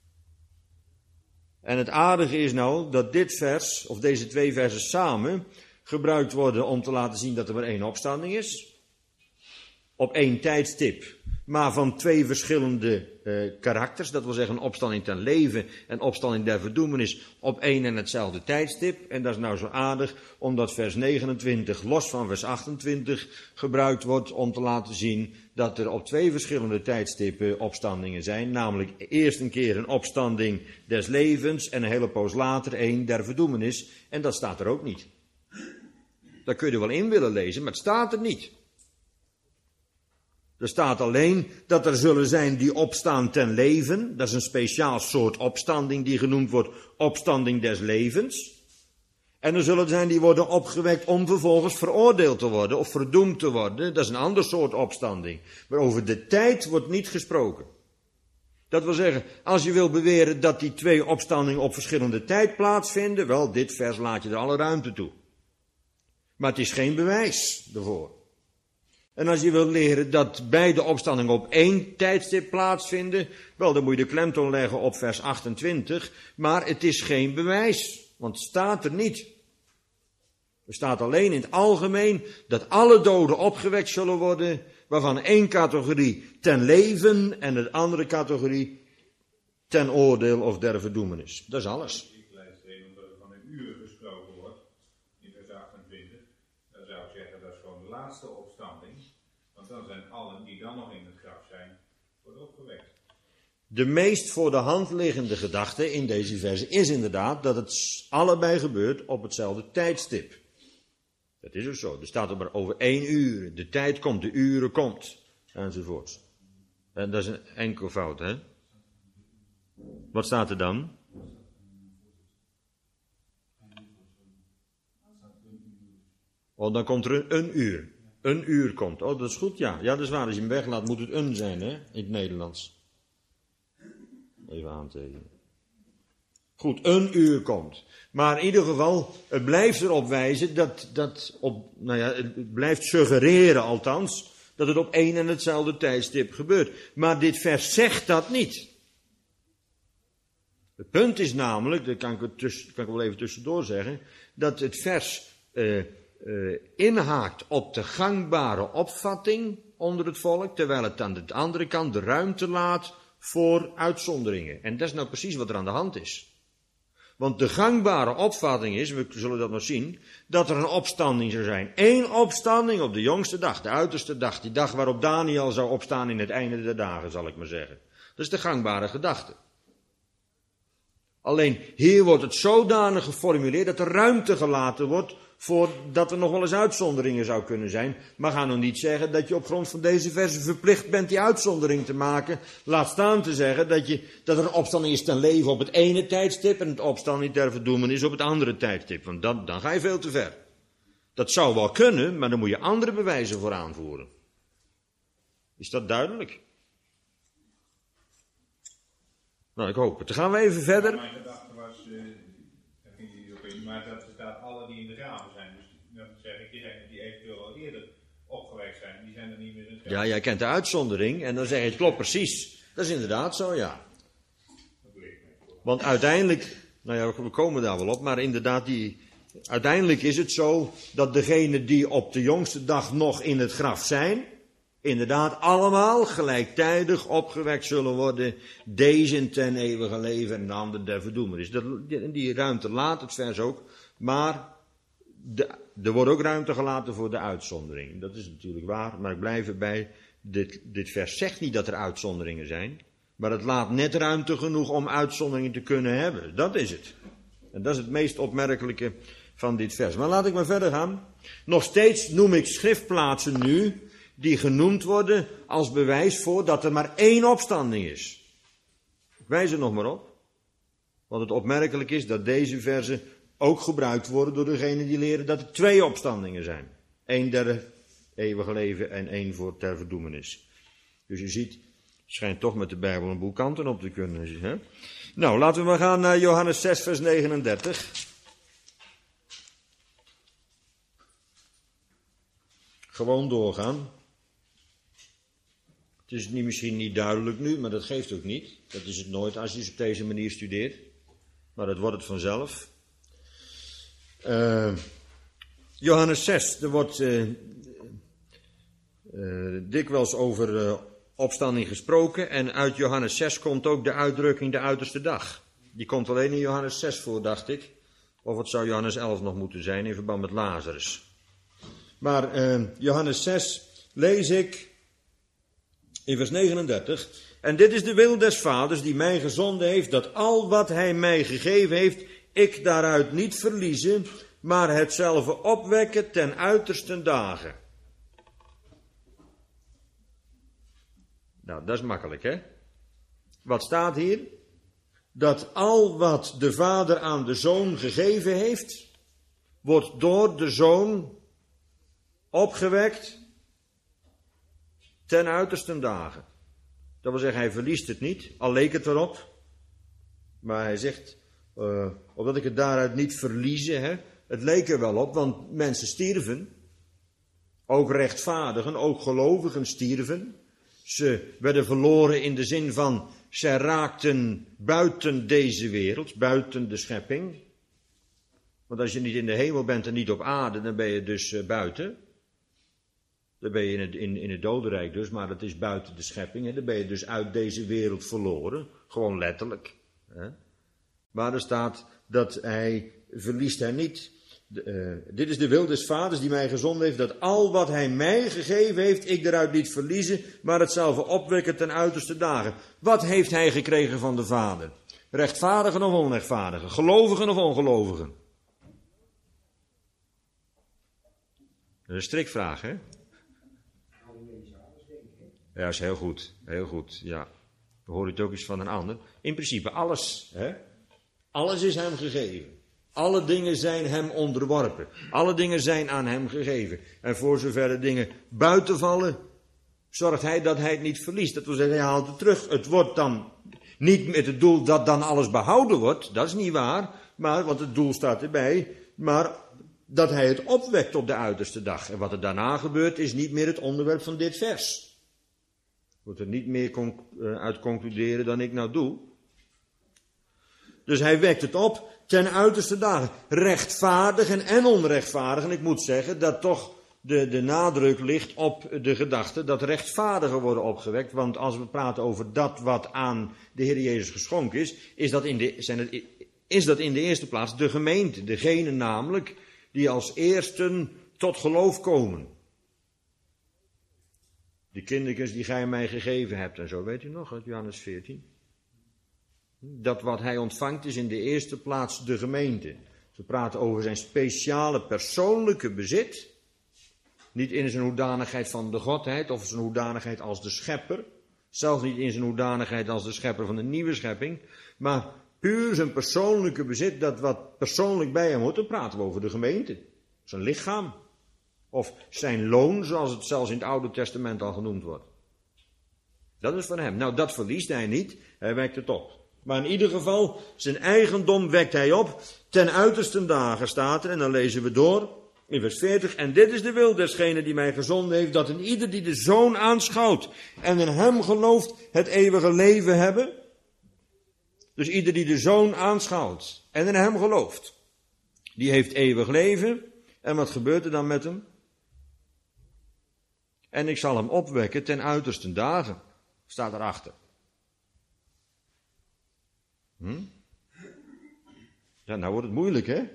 En het aardige is nou dat dit vers, of deze 2 versen samen, gebruikt worden om te laten zien dat er maar 1 opstanding is. Op 1 tijdstip, maar van 2 verschillende karakters. Dat wil zeggen opstanding ten leven en opstanding der verdoemenis op 1 en hetzelfde tijdstip. En dat is nou zo aardig, omdat vers 29 los van vers 28 gebruikt wordt om te laten zien dat er op 2 verschillende tijdstippen opstandingen zijn. Namelijk eerst een keer een opstanding des levens en een hele poos later 1 der verdoemenis. En dat staat er ook niet. Daar kun je er wel in willen lezen, maar het staat er niet. Er staat alleen dat er zullen zijn die opstaan ten leven. Dat is een speciaal soort opstanding die genoemd wordt opstanding des levens. En er zullen zijn die worden opgewekt om vervolgens veroordeeld te worden of verdoemd te worden. Dat is een ander soort opstanding. Maar over de tijd wordt niet gesproken. Dat wil zeggen, als je wil beweren dat die 2 opstandingen op verschillende tijd plaatsvinden, wel, dit vers laat je er alle ruimte toe. Maar het is geen bewijs ervoor. En als je wilt leren dat beide opstandingen op 1 tijdstip plaatsvinden, wel, dan moet je de klemtoon leggen op vers 28, maar het is geen bewijs, want het staat er niet. Er staat alleen in het algemeen dat alle doden opgewekt zullen worden, waarvan 1 categorie ten leven en de andere categorie ten oordeel of der verdoemenis. Dat is alles. Ik lees erin omdat er van een uur gesproken wordt, in vers 28. Dan zou ik zeggen dat is gewoon de laatste opstanding. Want dan zijn allen die dan nog in het graf zijn, worden opgewekt. De meest voor de hand liggende gedachte in deze verse is inderdaad dat het allebei gebeurt op hetzelfde tijdstip. Dat is ook zo. Er staat er maar over 1 uur. De tijd komt, de uren komt. Enzovoort. En dat is een enkelvoud, hè? Wat staat er dan? Oh, dan komt er een uur. Een uur komt. Oh, dat is goed, ja. Ja, dat is waar. Als je hem weglaat, moet het een zijn, hè? In het Nederlands. Even aantekenen. Goed, een uur komt. Maar in ieder geval, het blijft erop wijzen het blijft suggereren althans, dat het op 1 en hetzelfde tijdstip gebeurt. Maar dit vers zegt dat niet. Het punt is namelijk, dat kan ik wel even tussendoor zeggen, dat het vers inhaakt op de gangbare opvatting onder het volk, terwijl het aan de andere kant de ruimte laat voor uitzonderingen. En dat is nou precies wat er aan de hand is. Want de gangbare opvatting is, we zullen dat nog zien, dat er een opstanding zou zijn. 1 opstanding op de jongste dag, de uiterste dag, die dag waarop Daniel zou opstaan in het einde der dagen, zal ik maar zeggen. Dat is de gangbare gedachte. Alleen hier wordt het zodanig geformuleerd dat er ruimte gelaten wordt voor dat er nog wel eens uitzonderingen zou kunnen zijn. Maar ga nog niet zeggen dat je op grond van deze versen verplicht bent die uitzondering te maken. Laat staan te zeggen dat er een opstanding is ten leven op het ene tijdstip en een opstanding ter verdoemenis op het andere tijdstip. Want dan ga je veel te ver. Dat zou wel kunnen, maar dan moet je andere bewijzen voor aanvoeren. Is dat duidelijk? Nou, ik hoop het. Dan gaan we even verder. Mijn gedachte was, daar ging je niet op in, maar dat er staat alle die in de graven zijn. Dus dan zeg ik, diegenen die eventueel al eerder opgewekt zijn, die zijn er niet meer in het graf. Ja, jij kent de uitzondering en dan zeg je, het klopt precies. Dat is inderdaad zo, ja. Want uiteindelijk, nou ja, we komen daar wel op, maar inderdaad, uiteindelijk is het zo dat degenen die op de jongste dag nog in het graf zijn, inderdaad allemaal gelijktijdig opgewekt zullen worden, deze ten eeuwige leven en de ander der verdoemenis. Die ruimte laat het vers ook, maar er wordt ook ruimte gelaten voor de uitzondering. Dat is natuurlijk waar, maar ik blijf erbij, dit vers zegt niet dat er uitzonderingen zijn, maar het laat net ruimte genoeg om uitzonderingen te kunnen hebben. Dat is het. En dat is het meest opmerkelijke van dit vers. Maar laat ik maar verder gaan. Nog steeds noem ik schriftplaatsen nu die genoemd worden als bewijs voor dat er maar één opstanding is. Ik wijs er nog maar op. Want het opmerkelijk is dat deze verzen ook gebruikt worden door degenen die leren dat er twee opstandingen zijn. Eén der eeuwige leven en één voor ter verdoemenis. Dus je ziet, het schijnt toch met de Bijbel een boel kanten op te kunnen. Hè? Nou, laten we maar gaan naar Johannes 6 vers 39. Gewoon doorgaan. Het is misschien niet duidelijk nu, maar dat geeft ook niet. Dat is het nooit als je het op deze manier studeert. Maar dat wordt het vanzelf. Johannes 6, er wordt dikwijls over opstanding gesproken. En uit Johannes 6 komt ook de uitdrukking de uiterste dag. Die komt alleen in Johannes 6 voor, dacht ik. Of het zou Johannes 11 nog moeten zijn in verband met Lazarus. Maar Johannes 6 lees ik in vers 39. En dit is de wil des Vaders die mij gezonden heeft, dat al wat hij mij gegeven heeft, ik daaruit niet verliezen, maar hetzelfde opwekken ten uiterste dagen. Nou, dat is makkelijk, hè? Wat staat hier? Dat al wat de Vader aan de Zoon gegeven heeft, wordt door de Zoon opgewekt ten uiterste dagen. Dat wil zeggen, hij verliest het niet, al leek het erop. Maar hij zegt, opdat ik het daaruit niet verliezen, hè, het leek er wel op, want mensen stierven. Ook rechtvaardigen, ook gelovigen stierven. Ze werden verloren in de zin van, zij raakten buiten deze wereld, buiten de schepping. Want als je niet in de hemel bent en niet op aarde, dan ben je dus buiten. Dan ben je in het dodenrijk dus, maar dat is buiten de schepping. Hè? Dan ben je dus uit deze wereld verloren, gewoon letterlijk. Hè? Maar er staat dat hij verliest haar niet. Dit is de wil des Vaders die mij gezonden heeft, dat al wat hij mij gegeven heeft, ik eruit niet verliezen, maar hetzelfde opwekken ten uiterste dagen. Wat heeft hij gekregen van de Vader? Rechtvaardigen of onrechtvaardigen? Gelovigen of ongelovigen? Dat is een strikvraag, hè? Ja, dat is heel goed. Heel goed, ja. Dan hoor je het ook eens van een ander. In principe alles, hè? Alles is hem gegeven. Alle dingen zijn hem onderworpen. Alle dingen zijn aan hem gegeven. En voor zover de dingen buiten vallen, zorgt hij dat hij het niet verliest. Dat wil zeggen, hij haalt het terug. Het wordt dan niet met het doel dat dan alles behouden wordt. Dat is niet waar. Maar, want het doel staat erbij. Maar dat hij het opwekt op de uiterste dag. En wat er daarna gebeurt is niet meer het onderwerp van dit vers. Ik moet er niet meer uit concluderen dan ik nou doe. Dus hij wekt het op ten uiterste dagen. Rechtvaardigen en onrechtvaardigen. Ik moet zeggen dat toch de nadruk ligt op de gedachte dat rechtvaardigen worden opgewekt. Want als we praten over dat wat aan de Heer Jezus geschonken is dat in de eerste plaats de gemeente. Degene namelijk die als eersten tot geloof komen. De kindertjes die gij mij gegeven hebt en zo, weet u nog uit Johannes 14? Dat wat hij ontvangt is in de eerste plaats de gemeente. Ze praten over zijn speciale persoonlijke bezit. Niet in zijn hoedanigheid van de Godheid of zijn hoedanigheid als de schepper. Zelfs niet in zijn hoedanigheid als de schepper van de nieuwe schepping. Maar puur zijn persoonlijke bezit, dat wat persoonlijk bij hem hoort, dan praten we over de gemeente. Zijn lichaam. Of zijn loon, zoals het zelfs in het Oude Testament al genoemd wordt. Dat is van hem. Nou, dat verliest hij niet. Hij wekt het op. Maar in ieder geval, zijn eigendom wekt hij op. Ten uiterste dagen staat er, en dan lezen we door in vers 40. En dit is de wil desgene die mij gezonden heeft, dat een ieder die de Zoon aanschouwt en in hem gelooft, het eeuwige leven hebben. Dus ieder die de Zoon aanschouwt en in hem gelooft, die heeft eeuwig leven. En wat gebeurt er dan met hem? En ik zal hem opwekken ten uiterste dagen. Staat erachter. Ja, nou wordt het moeilijk, hè?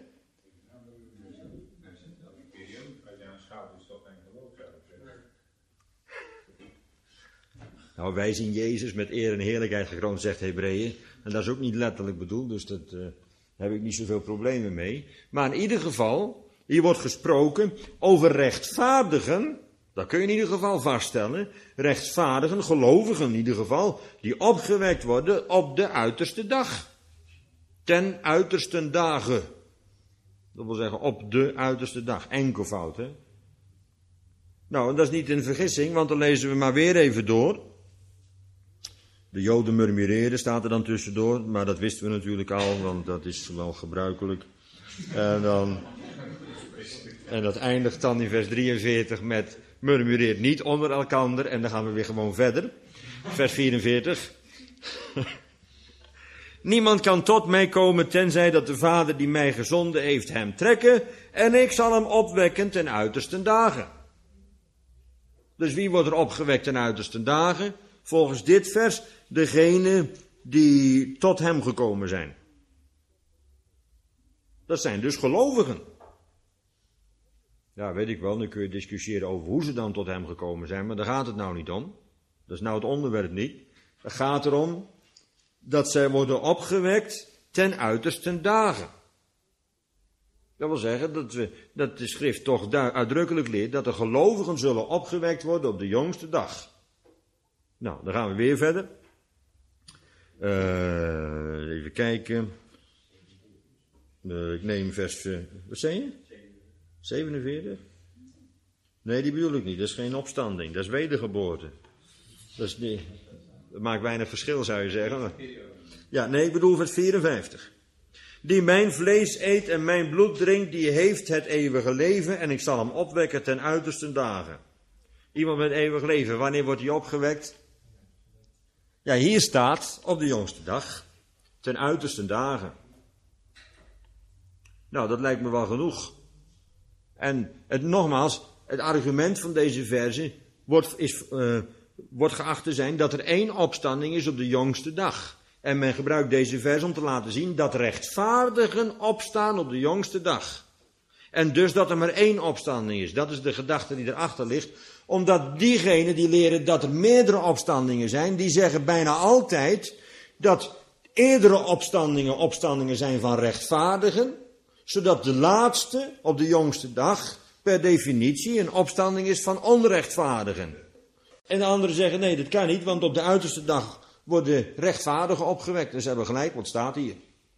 Nou, wij zien Jezus met eer en heerlijkheid gekroond, zegt Hebreeën. En dat is ook niet letterlijk bedoeld, dus daar heb ik niet zoveel problemen mee. Maar in ieder geval, hier wordt gesproken over rechtvaardigen. Dat kun je in ieder geval vaststellen. Rechtvaardigen, gelovigen in ieder geval, die opgewekt worden op de uiterste dag. Ten uiterste dagen. Dat wil zeggen op de uiterste dag. Enkelvoud, hè. Nou, en dat is niet een vergissing, want dan lezen we maar weer even door. De Joden murmureerden, staat er dan tussendoor, maar dat wisten we natuurlijk al, want dat is wel gebruikelijk. En dat eindigt dan in vers 43 met murmureert niet onder elkander, en dan gaan we weer gewoon verder. Vers 44. Niemand kan tot mij komen, tenzij dat de Vader die mij gezonden heeft hem trekken, en ik zal hem opwekken ten uiterste dagen. Dus wie wordt er opgewekt ten uiterste dagen? Volgens dit vers, degene die tot hem gekomen zijn. Dat zijn dus gelovigen. Ja, weet ik wel, dan kun je discussiëren over hoe ze dan tot hem gekomen zijn, maar daar gaat het nou niet om. Dat is nou het onderwerp niet. Het gaat erom dat zij worden opgewekt ten uiterste dagen. Dat wil zeggen dat de schrift toch uitdrukkelijk leert dat de gelovigen zullen opgewekt worden op de jongste dag. Nou, dan gaan we weer verder. Even kijken. Ik neem vers... wat zei je? 47? Nee, die bedoel ik niet. Dat is geen opstanding. Dat is wedergeboorte. Dat maakt weinig verschil, zou je zeggen. Ja, nee, ik bedoel vers 54. Die mijn vlees eet en mijn bloed drinkt, die heeft het eeuwige leven en ik zal hem opwekken ten uiterste dagen. Iemand met eeuwig leven, wanneer wordt hij opgewekt? Ja, hier staat op de jongste dag, ten uiterste dagen. Nou, dat lijkt me wel genoeg. En nogmaals, het argument van deze verse wordt geacht te zijn dat er één opstanding is op de jongste dag. En men gebruikt deze vers om te laten zien dat rechtvaardigen opstaan op de jongste dag. En dus dat er maar één opstanding is. Dat is de gedachte die erachter ligt. Omdat diegenen die leren dat er meerdere opstandingen zijn, die zeggen bijna altijd dat eerdere opstandingen zijn van rechtvaardigen, zodat de laatste op de jongste dag per definitie een opstanding is van onrechtvaardigen. En de anderen zeggen nee, dat kan niet, want op de uiterste dag worden rechtvaardigen opgewekt. Dus hebben we gelijk, wat staat hier?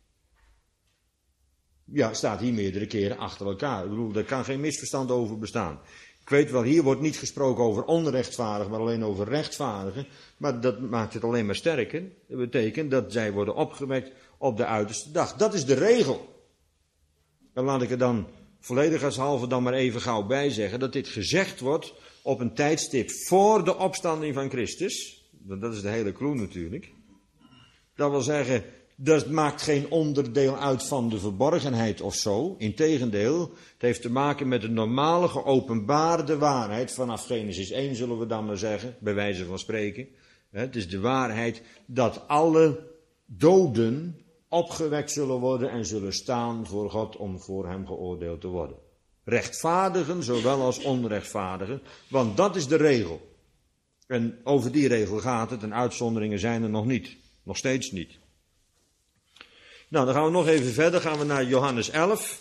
Ja, staat hier meerdere keren achter elkaar. Ik bedoel, daar kan geen misverstand over bestaan. Ik weet wel, hier wordt niet gesproken over onrechtvaardigen, maar alleen over rechtvaardigen. Maar dat maakt het alleen maar sterker. Dat betekent dat zij worden opgewekt op de uiterste dag. Dat is de regel. Dan laat ik er dan volledigheidshalve dan maar even gauw bij zeggen dat dit gezegd wordt op een tijdstip voor de opstanding van Christus. Dat is de hele clue natuurlijk. Dat wil zeggen, dat maakt geen onderdeel uit van de verborgenheid of zo. Integendeel, het heeft te maken met de normale geopenbaarde waarheid vanaf Genesis 1, zullen we dan maar zeggen, bij wijze van spreken. Het is de waarheid dat alle doden opgewekt zullen worden en zullen staan voor God om voor hem geoordeeld te worden. Rechtvaardigen zowel als onrechtvaardigen, want dat is de regel. En over die regel gaat het en uitzonderingen zijn er nog niet. Nog steeds niet. Nou, dan gaan we nog even verder. Gaan we naar Johannes 11.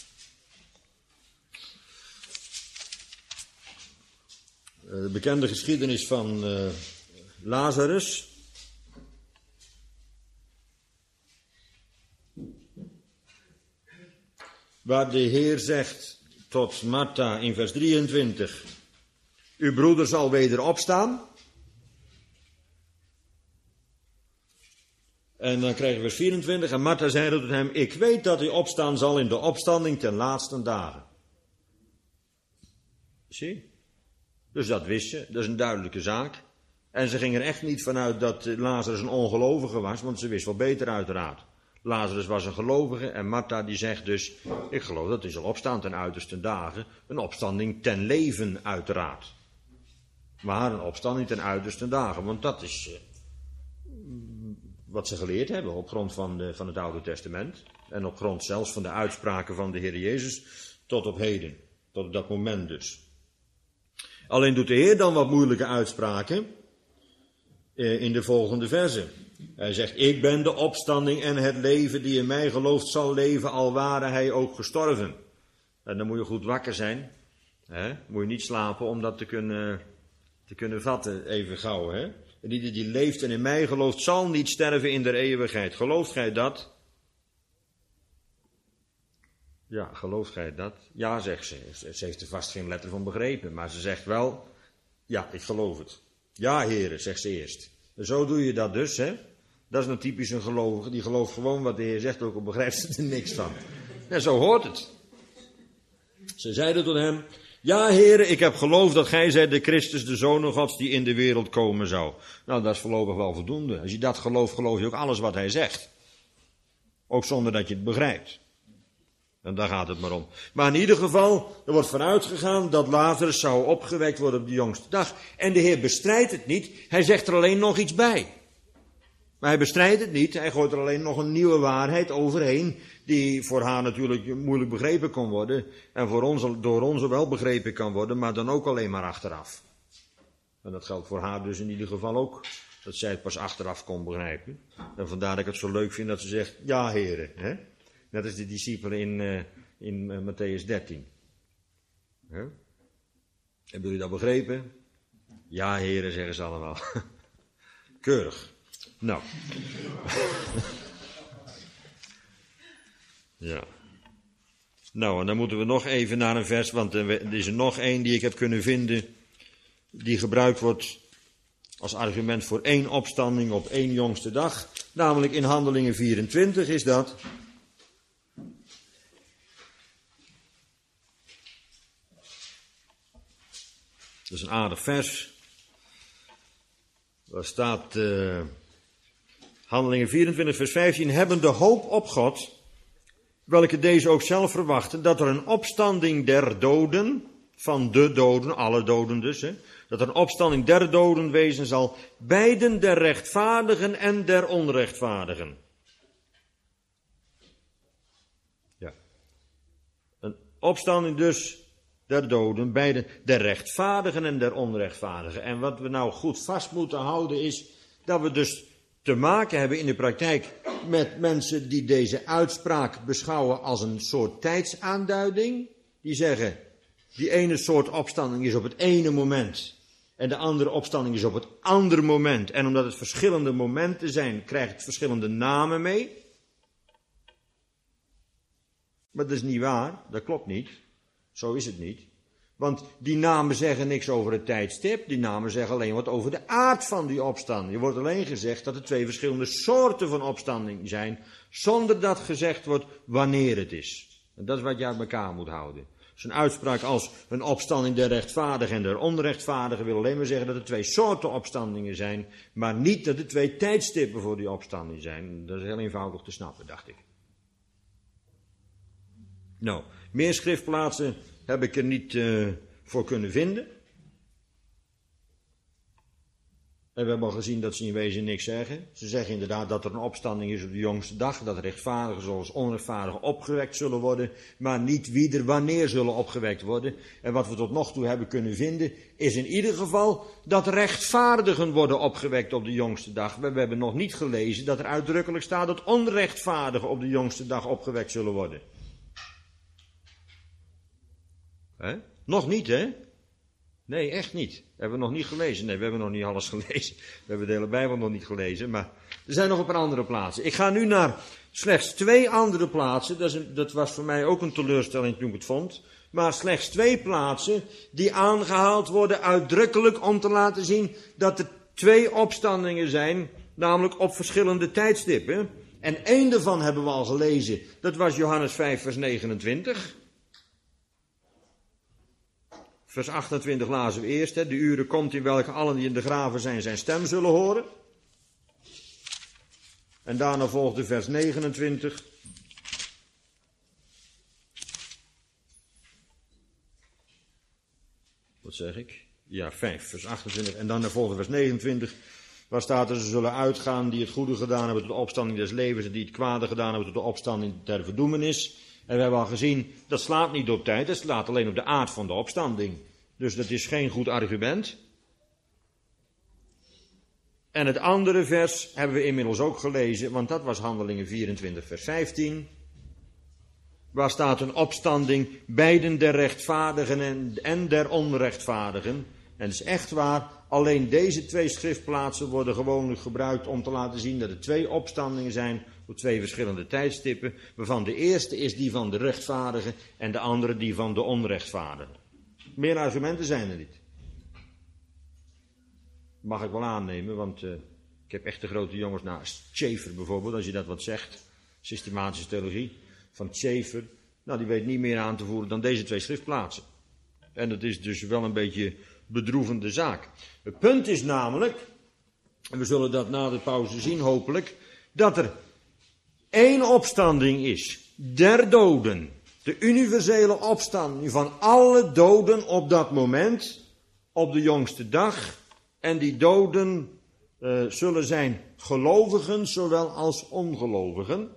De bekende geschiedenis van Lazarus. Waar de Heer zegt tot Martha in vers 23... Uw broeder zal weder opstaan. En dan krijgen we vers 24. En Martha zeide tot hem, ik weet dat hij opstaan zal in de opstanding ten laatste dagen. Zie? Dus dat wist ze, dat is een duidelijke zaak. En ze ging er echt niet vanuit dat Lazarus een ongelovige was, want ze wist wel beter uiteraard. Lazarus was een gelovige en Martha die zegt dus, ik geloof dat hij zal opstaan ten uiterste dagen. Een opstanding ten leven uiteraard. Maar een opstanding ten uiterste dagen, want dat is wat ze geleerd hebben op grond van het Oude Testament. En op grond zelfs van de uitspraken van de Heer Jezus tot op heden. Tot op dat moment dus. Alleen doet de Heer dan wat moeilijke uitspraken in de volgende versen. Hij zegt, ik ben de opstanding en het leven, die in mij gelooft zal leven, al ware hij ook gestorven. En dan moet je goed wakker zijn. Hè? Moet je niet slapen om dat te kunnen vatten, even gauw. Hè? En die leeft en in mij gelooft, zal niet sterven in der eeuwigheid. Gelooft gij dat? Ja, gelooft gij dat? Ja, zegt ze. Ze heeft er vast geen letter van begrepen, maar ze zegt wel, ja, ik geloof het. Ja, heren, zegt ze eerst. En zo doe je dat dus, hè. Dat is nou typisch een gelovige, die gelooft gewoon wat de Heer zegt, ook al begrijpt ze er niks van. En zo hoort het. Ze zeiden tot hem, ja, heren, ik heb geloofd dat gij zijt de Christus, de Zoon Gods, die in de wereld komen zou. Nou, dat is voorlopig wel voldoende. Als je dat gelooft, geloof je ook alles wat hij zegt. Ook zonder dat je het begrijpt. En daar gaat het maar om. Maar in ieder geval, er wordt vanuit gegaan dat Lazarus zou opgewekt worden op de jongste dag. En de Heer bestrijdt het niet, hij zegt er alleen nog iets bij. Maar hij bestrijdt het niet, hij gooit er alleen nog een nieuwe waarheid overheen, die voor haar natuurlijk moeilijk begrepen kon worden. En door ons wel begrepen kan worden, maar dan ook alleen maar achteraf. En dat geldt voor haar dus in ieder geval ook, dat zij het pas achteraf kon begrijpen. En vandaar dat ik het zo leuk vind dat ze zegt, ja heren, hè. Net als de discipelen in Mattheüs 13. Huh? Hebben jullie dat begrepen? Ja, heren, zeggen ze allemaal. Keurig. Nou. Ja. Nou, en dan moeten we nog even naar een vers, want er is er nog één die ik heb kunnen vinden, die gebruikt wordt als argument voor één opstanding op één jongste dag. Namelijk in Handelingen 24 is dat. Dat is een aardig vers. Daar staat Handelingen 24 vers 15. Hebben de hoop op God, welke deze ook zelf verwachten, dat er een opstanding der doden, van de doden, alle doden dus, hè, dat er een opstanding der doden wezen zal, beiden der rechtvaardigen en der onrechtvaardigen. Ja. Een opstanding dus der doden, beide der rechtvaardigen en der onrechtvaardigen. En wat we nou goed vast moeten houden is dat we dus te maken hebben in de praktijk met mensen die deze uitspraak beschouwen als een soort tijdsaanduiding. Die zeggen, die ene soort opstanding is op het ene moment en de andere opstanding is op het andere moment. En omdat het verschillende momenten zijn, krijgt het verschillende namen mee. Maar dat is niet waar, dat klopt niet. Zo is het niet. Want die namen zeggen niks over het tijdstip. Die namen zeggen alleen wat over de aard van die opstanding. Er wordt alleen gezegd dat er twee verschillende soorten van opstanding zijn, zonder dat gezegd wordt wanneer het is. En dat is wat je uit elkaar moet houden. Dus een uitspraak als een opstanding der rechtvaardigen en der onrechtvaardigen wil alleen maar zeggen dat er twee soorten opstandingen zijn, maar niet dat er twee tijdstippen voor die opstanding zijn. Dat is heel eenvoudig te snappen, dacht ik. Nou, meer schriftplaatsen heb ik er niet voor kunnen vinden. En we hebben al gezien dat ze in wezen niks zeggen. Ze zeggen inderdaad dat er een opstanding is op de jongste dag, dat rechtvaardigen zoals onrechtvaardigen opgewekt zullen worden, maar niet wie er wanneer zullen opgewekt worden. En wat we tot nog toe hebben kunnen vinden, is in ieder geval dat rechtvaardigen worden opgewekt op de jongste dag. We hebben nog niet gelezen dat er uitdrukkelijk staat dat onrechtvaardigen op de jongste dag opgewekt zullen worden. Nog niet, hè? Nee, echt niet. Hebben we nog niet gelezen. Nee, we hebben nog niet alles gelezen. We hebben de hele Bijbel nog niet gelezen, maar er zijn nog een paar andere plaatsen. Ik ga nu naar slechts 2 andere plaatsen. Dat was voor mij ook een teleurstelling toen ik het vond. Maar slechts 2 plaatsen die aangehaald worden uitdrukkelijk om te laten zien dat er 2 opstandingen zijn. Namelijk op verschillende tijdstippen. En één daarvan hebben we al gelezen. Dat was Johannes 5 vers 29. Vers 28 lazen we eerst. De uren komt in welke allen die in de graven zijn stem zullen horen. En daarna volgde vers 29. Wat zeg ik? Ja, 5 vers 28. En dan volgde vers 29. Waar staat er, ze zullen uitgaan die het goede gedaan hebben tot de opstanding des levens. En die het kwade gedaan hebben tot de opstanding der verdoemenis. En we hebben al gezien, dat slaat niet op tijd. Dat slaat alleen op de aard van de opstanding. Dus dat is geen goed argument. En het andere vers hebben we inmiddels ook gelezen, want dat was Handelingen 24 vers 15. Waar staat een opstanding, beiden der rechtvaardigen en der onrechtvaardigen. En het is echt waar, alleen deze twee schriftplaatsen worden gewoonlijk gebruikt om te laten zien dat er twee opstandingen zijn op twee verschillende tijdstippen. Waarvan de eerste is die van de rechtvaardigen en de andere die van de onrechtvaardigen. Meer argumenten zijn er niet. Mag ik wel aannemen, want ik heb echt de grote jongens naast Schaeffer bijvoorbeeld, als je dat wat zegt. Systematische theologie van Schaeffer. Nou, die weet niet meer aan te voeren dan deze twee schriftplaatsen. En dat is dus wel een beetje bedroevende zaak. Het punt is namelijk, en we zullen dat na de pauze zien hopelijk, dat er één opstanding is, der doden. De universele opstanding van alle doden op dat moment, op de jongste dag. En die doden zullen zijn gelovigen zowel als ongelovigen.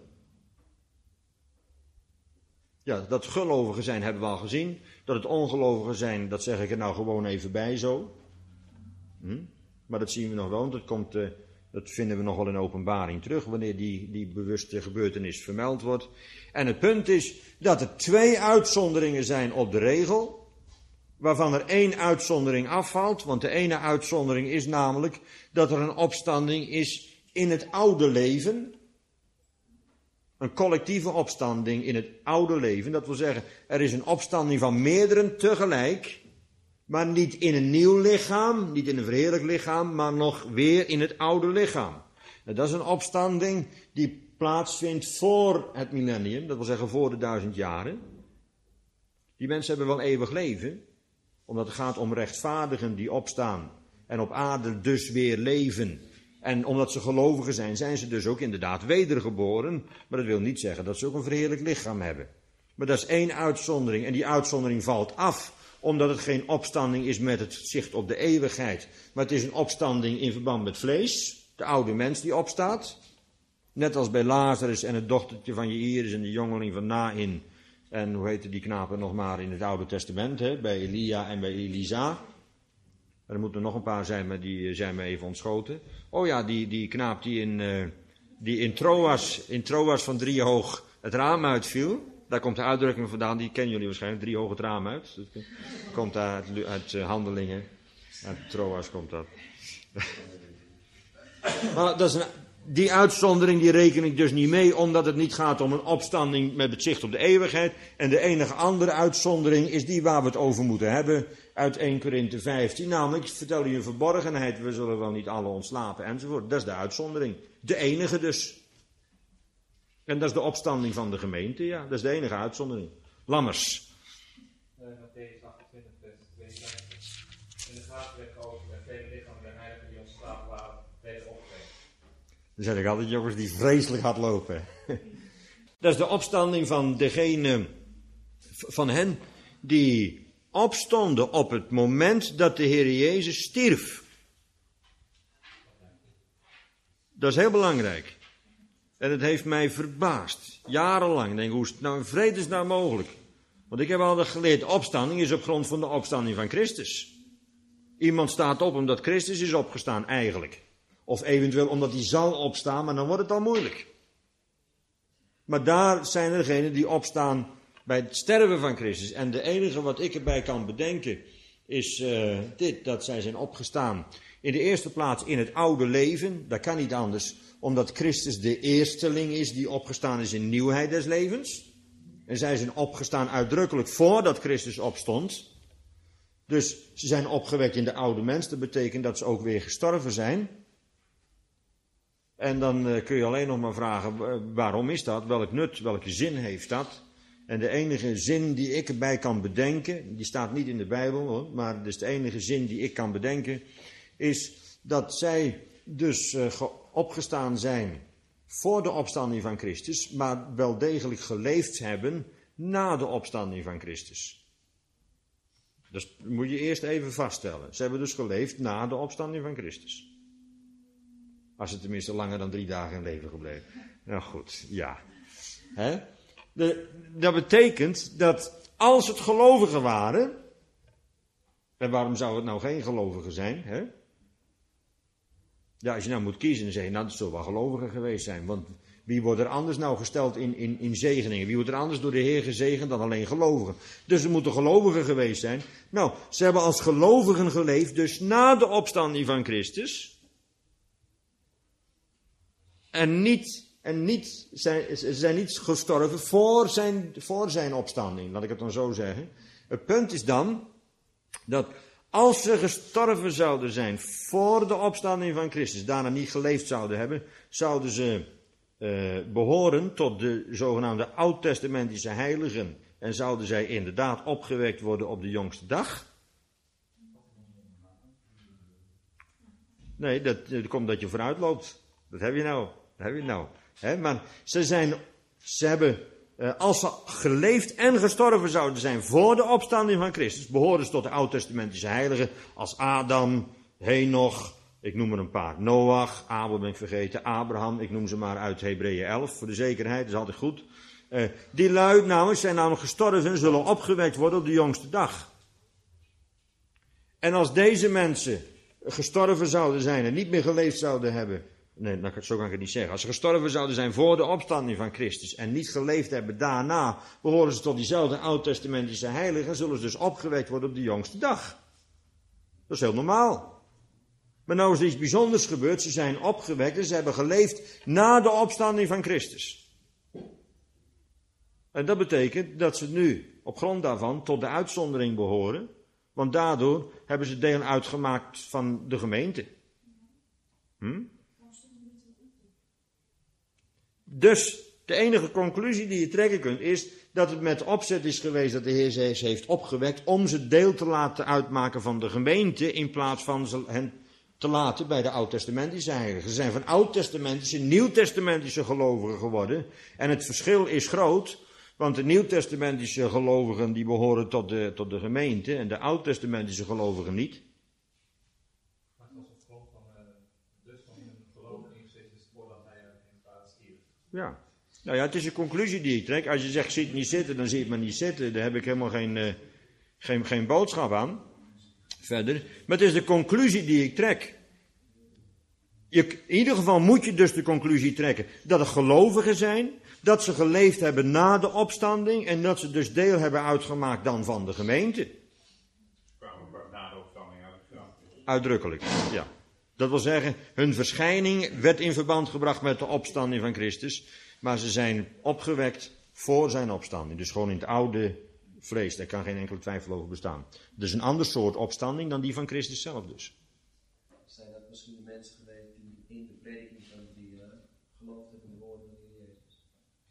Ja, dat gelovigen zijn hebben we al gezien. Dat het ongelovigen zijn, dat zeg ik er nou gewoon even bij zo. Maar dat zien we nog wel, dat vinden we nog wel in Openbaring terug, wanneer die bewuste gebeurtenis vermeld wordt. En het punt is dat er twee uitzonderingen zijn op de regel, waarvan er één uitzondering afvalt, want de ene uitzondering is namelijk dat er een opstanding is in het oude leven. Een collectieve opstanding in het oude leven. Dat wil zeggen, er is een opstanding van meerderen tegelijk, maar niet in een nieuw lichaam, niet in een verheerlijk lichaam, maar nog weer in het oude lichaam. En dat is een opstanding die plaatsvindt voor het millennium, dat wil zeggen voor de 1000 jaren. Die mensen hebben wel eeuwig leven, omdat het gaat om rechtvaardigen die opstaan en op aarde dus weer leven. En omdat ze gelovigen zijn, zijn ze dus ook inderdaad wedergeboren. Maar dat wil niet zeggen dat ze ook een verheerlijk lichaam hebben. Maar dat is één uitzondering. En die uitzondering valt af, omdat het geen opstanding is met het zicht op de eeuwigheid. Maar het is een opstanding in verband met vlees. De oude mens die opstaat. Net als bij Lazarus en het dochtertje van Jairus en de jongeling van Nain. En hoe heette die knapen nog maar in het Oude Testament, hè? Bij Elia en bij Elisa. Er moeten er nog een paar zijn, maar die zijn me even ontschoten. Oh ja, die knaap die in Troas van Driehoog het raam uitviel. Daar komt de uitdrukking vandaan, die kennen jullie waarschijnlijk, Driehoog het raam uit. Dat komt uit Handelingen. Uit Troas komt dat. Maar dat is die uitzondering die reken ik dus niet mee, omdat het niet gaat om een opstanding met het zicht op de eeuwigheid. En de enige andere uitzondering is die waar we het over moeten hebben, uit 1 Korinthe 15. Namelijk, ik vertel je een verborgenheid, we zullen wel niet alle ontslapen enzovoort. Dat is de uitzondering. De enige dus. En dat is de opstanding van de gemeente, ja. Dat is de enige uitzondering. Lammers. Matthäus 28, vers 52. En de gaten werd geopend en vele lichamen der heiligen die ontslapen waren, werden opgewekt. Dan zeg ik altijd, jongens, die vreselijk hard lopen. Dat is de opstanding van degene, van hen die opstonden op het moment dat de Heer Jezus stierf. Dat is heel belangrijk. En het heeft mij verbaasd. Jarenlang. Ik denk, hoe is het nou in vredesnaam mogelijk? Want ik heb altijd geleerd, opstanding is op grond van de opstanding van Christus. Iemand staat op omdat Christus is opgestaan eigenlijk. Of eventueel omdat hij zal opstaan, maar dan wordt het al moeilijk. Maar daar zijn er degenen die opstaan bij het sterven van Christus. En de enige wat ik erbij kan bedenken is dit, dat zij zijn opgestaan. In de eerste plaats in het oude leven, dat kan niet anders, omdat Christus de eersteling is die opgestaan is in nieuwheid des levens. En zij zijn opgestaan uitdrukkelijk voordat Christus opstond. Dus ze zijn opgewekt in de oude mens, dat betekent dat ze ook weer gestorven zijn. En dan kun je alleen nog maar vragen, waarom is dat? Welk nut, welke zin heeft dat? En de enige zin die ik erbij kan bedenken, die staat niet in de Bijbel hoor, maar dus de enige zin die ik kan bedenken, is dat zij dus opgestaan zijn voor de opstanding van Christus, maar wel degelijk geleefd hebben na de opstanding van Christus. Dat moet je eerst even vaststellen. Ze hebben dus geleefd na de opstanding van Christus. Als ze tenminste langer dan 3 dagen in leven gebleven. Nou goed, ja. Dat betekent dat als het gelovigen waren, en waarom zou het nou geen gelovigen zijn? Hè? Ja, als je nou moet kiezen, dan zeg je, nou, dat zullen wel gelovigen geweest zijn. Want wie wordt er anders nou gesteld in zegeningen? Wie wordt er anders door de Heer gezegend dan alleen gelovigen? Dus er moeten gelovigen geweest zijn. Nou, ze hebben als gelovigen geleefd, dus na de opstanding van Christus. Ze zijn niet gestorven voor zijn opstanding, laat ik het dan zo zeggen. Het punt is dan, dat als ze gestorven zouden zijn voor de opstanding van Christus, daarna niet geleefd zouden hebben, zouden ze behoren tot de zogenaamde oud-testamentische heiligen. En zouden zij inderdaad opgewekt worden op de jongste dag? Nee, dat komt dat je vooruit loopt. Dat heb je nou. Maar ze hebben, als ze geleefd en gestorven zouden zijn voor de opstanding van Christus, behoren ze tot de oud-testamentische heiligen als Adam, Henoch, ik noem er een paar, Noach, Abel ben ik vergeten, Abraham, ik noem ze maar uit Hebreeën 11, voor de zekerheid, dat is altijd goed. Die lui zijn namelijk gestorven en zullen opgewekt worden op de jongste dag. En als deze mensen gestorven zouden zijn en niet meer geleefd zouden hebben, nee, zo kan ik het niet zeggen. Als ze gestorven zouden zijn voor de opstanding van Christus en niet geleefd hebben daarna, behoren ze tot diezelfde oud-testamentische heiligen en zullen ze dus opgewekt worden op de jongste dag. Dat is heel normaal. Maar nou is er iets bijzonders gebeurd. Ze zijn opgewekt en ze hebben geleefd na de opstanding van Christus. En dat betekent dat ze nu op grond daarvan tot de uitzondering behoren, want daardoor hebben ze deel uitgemaakt van de gemeente. Dus de enige conclusie die je trekken kunt is dat het met opzet is geweest dat de Heer ze heeft opgewekt om ze deel te laten uitmaken van de gemeente in plaats van hen te laten bij de oud-testamentische heiligen. Ze zijn van oud-testamentische, nieuw-testamentische gelovigen geworden en het verschil is groot, want de nieuw-testamentische gelovigen die behoren tot de gemeente en de oud-testamentische gelovigen niet. Maar het was op grond van hun geloof in Christus voordat hij in het water stierf. Ja. Nou ja, het is een conclusie die ik trek. Als je zegt, zie het niet zitten, dan zie je het maar niet zitten. Daar heb ik helemaal geen boodschap aan. Verder. Maar het is de conclusie die ik trek. In ieder geval moet je dus de conclusie trekken dat er gelovigen zijn, dat ze geleefd hebben na de opstanding en dat ze dus deel hebben uitgemaakt dan van de gemeente. Kwamen na de opstanding uit het graf. Uitdrukkelijk, ja. Dat wil zeggen, hun verschijning werd in verband gebracht met de opstanding van Christus, maar ze zijn opgewekt voor zijn opstanding. Dus gewoon in het oude vlees, daar kan geen enkele twijfel over bestaan. Dus een ander soort opstanding dan die van Christus zelf dus. Zijn dat misschien de mensen geweest die in de prediking van die geloofd hebben in de woorden van de Heer Jezus?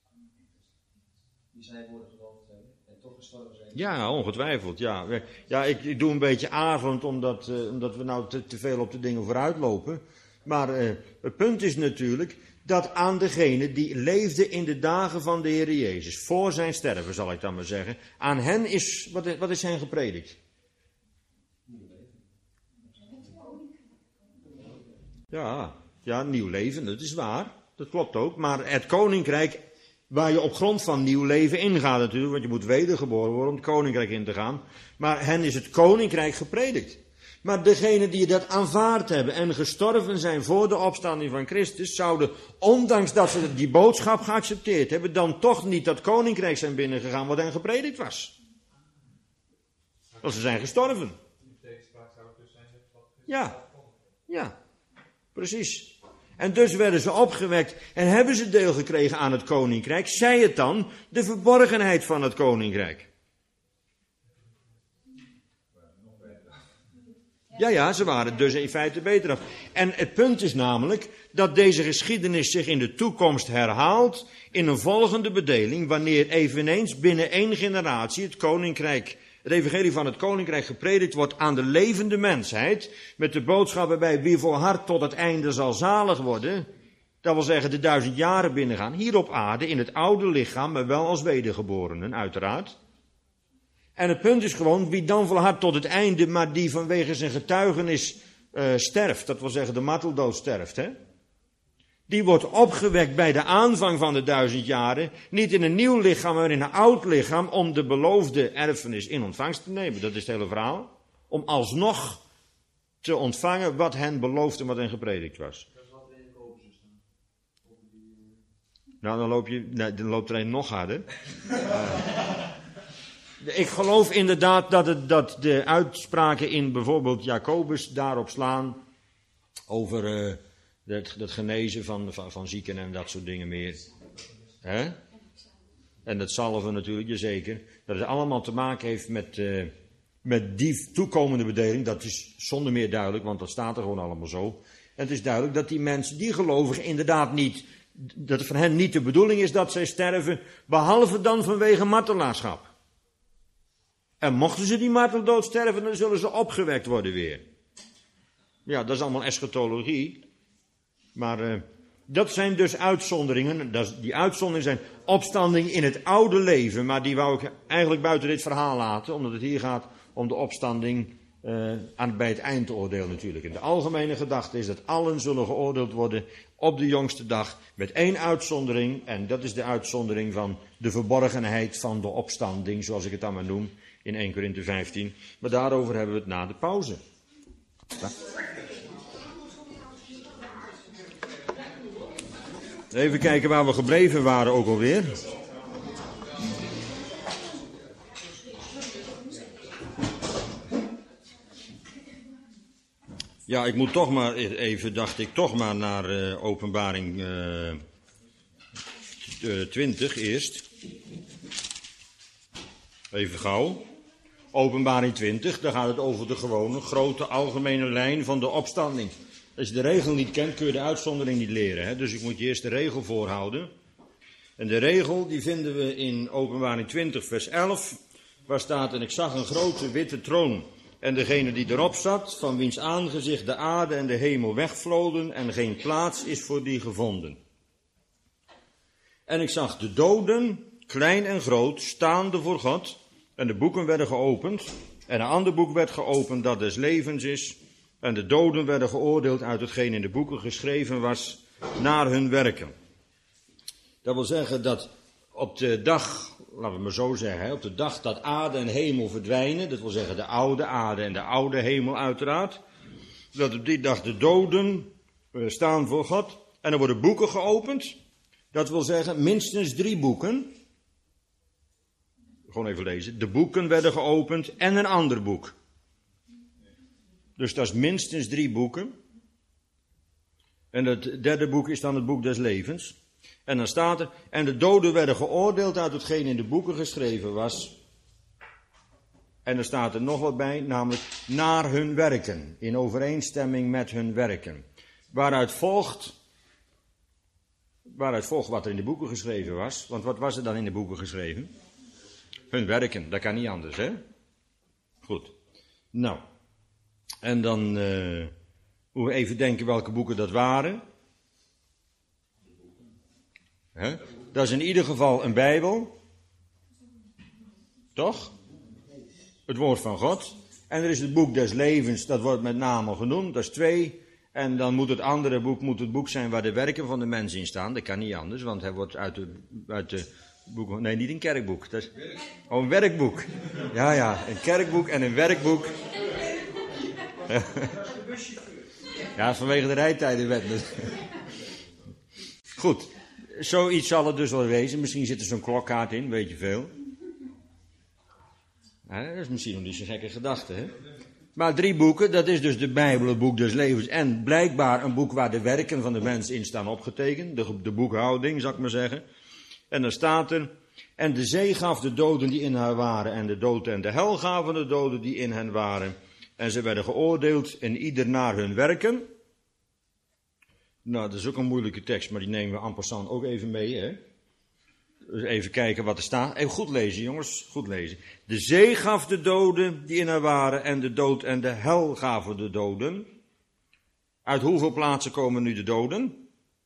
Die zijn woorden geloofd hebben en toch gestorven zijn? Ja, ongetwijfeld, ja. Ja, ik doe een beetje avond omdat we nou te veel op de dingen vooruit lopen. Maar het punt is natuurlijk dat aan degene die leefde in de dagen van de Heer Jezus, voor zijn sterven zal ik dan maar zeggen, aan hen is, wat is hen gepredikt? Ja, nieuw leven, dat is waar, dat klopt ook, maar het koninkrijk waar je op grond van nieuw leven ingaat natuurlijk, want je moet wedergeboren worden om het koninkrijk in te gaan, maar hen is het koninkrijk gepredikt. Maar degenen die dat aanvaard hebben en gestorven zijn voor de opstanding van Christus, zouden, ondanks dat ze die boodschap geaccepteerd hebben, dan toch niet dat koninkrijk zijn binnengegaan wat hen gepredikt was. Want ze zijn gestorven. In tegenspraak zou het dus zijn met wat Christus Ja, precies. En dus werden ze opgewekt en hebben ze deel gekregen aan het koninkrijk, zij het dan de verborgenheid van het Ja, ze waren dus in feite beter af. En het punt is namelijk dat deze geschiedenis zich in de toekomst herhaalt in een volgende bedeling, wanneer eveneens binnen 1 generatie het evangelie van het koninkrijk gepredikt wordt aan de levende mensheid, met de boodschap waarbij wie volhardt tot het einde zal zalig worden. Dat wil zeggen de 1000 jaren binnengaan, hier op aarde, in het oude lichaam, maar wel als wedergeborenen, uiteraard. En het punt is gewoon, wie dan volhardt tot het einde, maar die vanwege zijn getuigenis sterft, dat wil zeggen de marteldood sterft, hè? Die wordt opgewekt bij de aanvang van de 1000 jaren, niet in een nieuw lichaam, maar in een oud lichaam, om de beloofde erfenis in ontvangst te nemen. Dat is het hele verhaal. Om alsnog te ontvangen wat hen beloofd en wat hen gepredikt was. Nou, dan loopt er een nog harder. Ik geloof inderdaad dat de uitspraken in bijvoorbeeld Jacobus daarop slaan over het genezen van zieken en dat soort dingen meer. Hè? En dat zalven natuurlijk, jazeker. Dat het allemaal te maken heeft met die toekomende bedeling. Dat is zonder meer duidelijk, want dat staat er gewoon allemaal zo. En het is duidelijk dat die mensen, die gelovigen, inderdaad niet, dat het van hen niet de bedoeling is dat zij sterven, behalve dan vanwege martelaarschap. En mochten ze die marteldood sterven, dan zullen ze opgewekt worden weer. Ja, dat is allemaal eschatologie. Maar dat zijn dus uitzonderingen. Die uitzonderingen zijn opstanding in het oude leven. Maar die wou ik eigenlijk buiten dit verhaal laten. Omdat het hier gaat om de opstanding bij het eindoordeel natuurlijk. En de algemene gedachte is dat allen zullen geoordeeld worden op de jongste dag. Met 1 uitzondering. En dat is de uitzondering van de verborgenheid van de opstanding. Zoals ik het dan maar noem. In 1 Korinthe 15. Maar daarover hebben we het na de pauze. Ja. Even kijken waar we gebleven waren ook alweer. Ja, ik moet toch maar even, dacht ik, naar Openbaring 20 eerst. Even gauw. Openbaring 20, daar gaat het over de gewone grote algemene lijn van de opstanding. Als je de regel niet kent, kun je de uitzondering niet leren. Hè? Dus ik moet je eerst de regel voorhouden. En de regel die vinden we in Openbaring 20 vers 11. Waar staat, en ik zag een grote witte troon. En degene die erop zat, van wiens aangezicht de aarde en de hemel wegvloden. En geen plaats is voor die gevonden. En ik zag de doden, klein en groot, staande voor God. En de boeken werden geopend. En een ander boek werd geopend dat des levens is. En de doden werden geoordeeld uit hetgeen in de boeken geschreven was, naar hun werken. Dat wil zeggen dat op de dag, laten we maar zo zeggen, op de dag dat aarde en hemel verdwijnen, dat wil zeggen de oude aarde en de oude hemel uiteraard, dat op die dag de doden staan voor God en er worden boeken geopend. Dat wil zeggen minstens 3 boeken. Gewoon even lezen. De boeken werden geopend en een ander boek. Dus dat is minstens 3 boeken. En het derde boek is dan het boek des levens. En dan staat er, en de doden werden geoordeeld uit hetgeen in de boeken geschreven was. En er staat er nog wat bij, namelijk naar hun werken. In overeenstemming met hun werken. Waaruit volgt wat er in de boeken geschreven was. Want wat was er dan in de boeken geschreven? Hun werken, dat kan niet anders, hè? Goed. Nou. En dan moeten we even denken welke boeken dat waren. Hè? Dat is in ieder geval een Bijbel. Toch? Het woord van God. En er is het boek des levens, dat wordt met name genoemd, dat is 2. En dan moet het andere boek het boek zijn waar de werken van de mens in staan. Dat kan niet anders, want hij wordt uit de boek, nee, niet een kerkboek. Dat is, een werkboek. Ja, een kerkboek en een werkboek. Ja, vanwege de rijtijdenwet. Goed, zoiets zal het dus wel wezen. Misschien zit er zo'n klokkaart in, weet je veel. Ja, dat is misschien nog niet zo'n gekke gedachte, hè. Maar 3 boeken, dat is dus de Bijbel, het boek des levens. En blijkbaar een boek waar de werken van de mens in staan opgetekend. De boekhouding, zou ik maar zeggen. En dan staat er, en de zee gaf de doden die in haar waren. En de dood en de hel gaven de doden die in hen waren. En ze werden geoordeeld en ieder naar hun werken. Nou, dat is ook een moeilijke tekst, maar die nemen we en passant ook even mee, hè. Dus even kijken wat er staat. Even goed lezen, jongens, goed lezen. De zee gaf de doden die in haar waren en de dood en de hel gaven de doden. Uit hoeveel plaatsen komen nu de doden?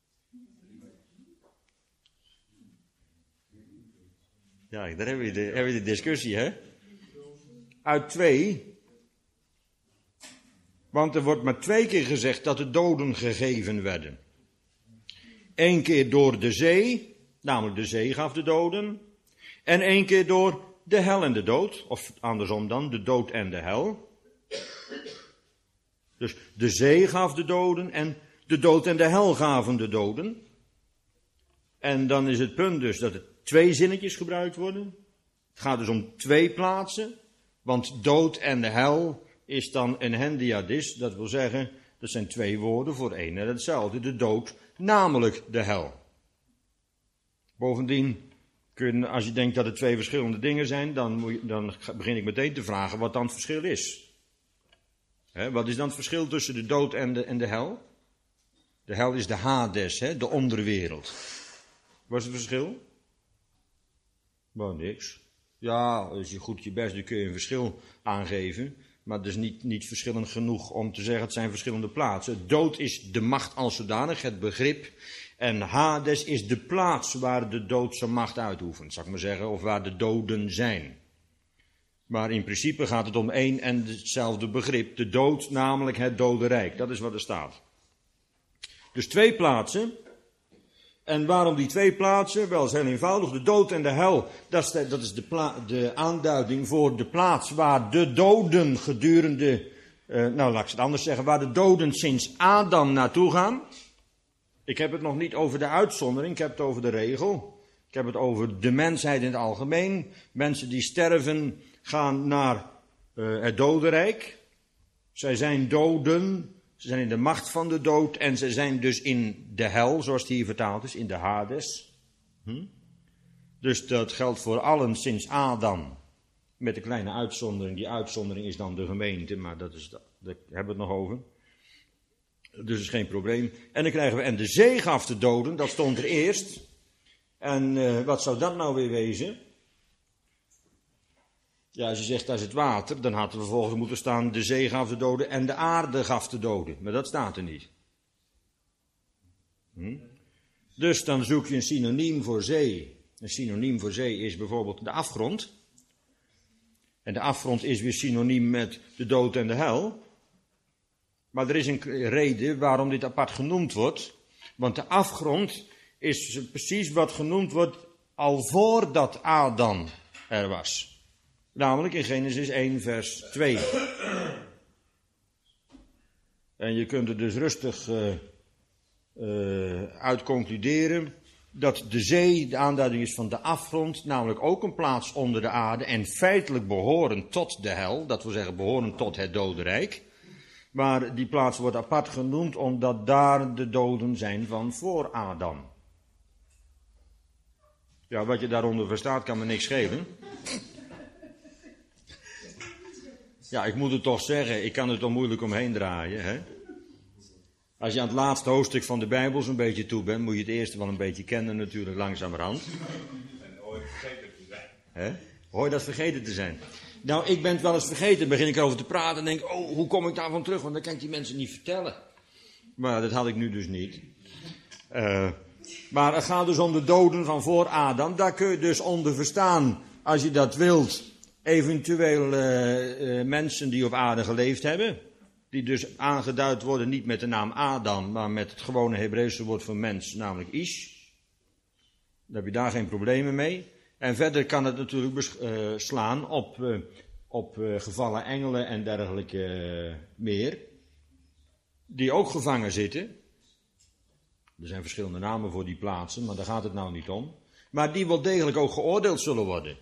Ja, daar hebben we de discussie, hè. Uit 2. Want er wordt maar 2 keer gezegd dat de doden gegeven werden. 1 keer door de zee, namelijk de zee gaf de doden. En 1 keer door de hel en de dood, of andersom dan, de dood en de hel. Dus de zee gaf de doden en de dood en de hel gaven de doden. En dan is het punt dus dat er 2 zinnetjes gebruikt worden. Het gaat dus om 2 plaatsen, want dood en de hel is dan een hendiadis, dat wil zeggen, dat zijn 2 woorden voor één en hetzelfde, de dood, namelijk de hel. Bovendien, als je denkt dat het 2 verschillende dingen zijn, dan begin ik meteen te vragen wat dan het verschil is. Wat is dan het verschil tussen de dood en de hel? De hel is de Hades, de onderwereld. Wat is het verschil? Niks. Ja, als je goed je best doet kun je een verschil aangeven. Maar dat is niet verschillend genoeg om te zeggen het zijn verschillende plaatsen. Dood is de macht als zodanig, het begrip. En Hades is de plaats waar de dood zijn macht uitoefent, zou ik maar zeggen. Of waar de doden zijn. Maar in principe gaat het om één en hetzelfde begrip. De dood, namelijk het dodenrijk. Dat is wat er staat. Dus 2 plaatsen. En waarom die 2 plaatsen? Wel, is heel eenvoudig. De dood en de hel, dat is de aanduiding voor de plaats waar de doden gedurende, laat ik het anders zeggen, waar de doden sinds Adam naartoe gaan. Ik heb het nog niet over de uitzondering, ik heb het over de regel. Ik heb het over de mensheid in het algemeen. Mensen die sterven gaan naar het dodenrijk. Zij zijn doden. Ze zijn in de macht van de dood en ze zijn dus in de hel, zoals het hier vertaald is, in de Hades. Dus dat geldt voor allen sinds Adam, met een kleine uitzondering. Die uitzondering is dan de gemeente, maar daar hebben we het nog over. Dus is geen probleem. En dan krijgen we, en de zee gaf de doden, dat stond er eerst. En wat zou dat nou weer wezen? Ja, als je zegt dat is het water, dan had er vervolgens moeten staan de zee gaf de doden en de aarde gaf de doden. Maar dat staat er niet. Dus dan zoek je een synoniem voor zee. Een synoniem voor zee is bijvoorbeeld de afgrond. En de afgrond is weer synoniem met de dood en de hel. Maar er is een reden waarom dit apart genoemd wordt. Want de afgrond is precies wat genoemd wordt al voordat Adam er was. Namelijk in Genesis 1 vers 2. En je kunt er dus rustig uit concluderen dat de zee de aanduiding is van de afgrond, namelijk ook een plaats onder de aarde en feitelijk behorend tot de hel, dat wil zeggen behorend tot het dodenrijk. Maar die plaats wordt apart genoemd omdat daar de doden zijn van voor Adam. Ja, wat je daaronder verstaat kan me niks schelen. Ja, ik moet het toch zeggen, ik kan er toch moeilijk omheen draaien, hè. Als je aan het laatste hoofdstuk van de Bijbel zo'n beetje toe bent, moet je het eerste wel een beetje kennen natuurlijk, langzamerhand. En ooit vergeten te zijn. Hè? Hoor je dat vergeten te zijn? Nou, ik ben het wel eens vergeten, begin ik erover te praten en denk, hoe kom ik daarvan terug, want dat kan ik die mensen niet vertellen. Maar dat had ik nu dus niet. Maar het gaat dus om de doden van voor Adam, daar kun je dus onder verstaan, als je dat wilt, eventueel mensen die op aarde geleefd hebben. Die dus aangeduid worden niet met de naam Adam, maar met het gewone Hebreeuwse woord voor mens, namelijk Ish. Dan heb je daar geen problemen mee. En verder kan het natuurlijk slaan op gevallen engelen en dergelijke meer. Die ook gevangen zitten. Er zijn verschillende namen voor die plaatsen, maar daar gaat het nou niet om. Maar die wel degelijk ook geoordeeld zullen worden.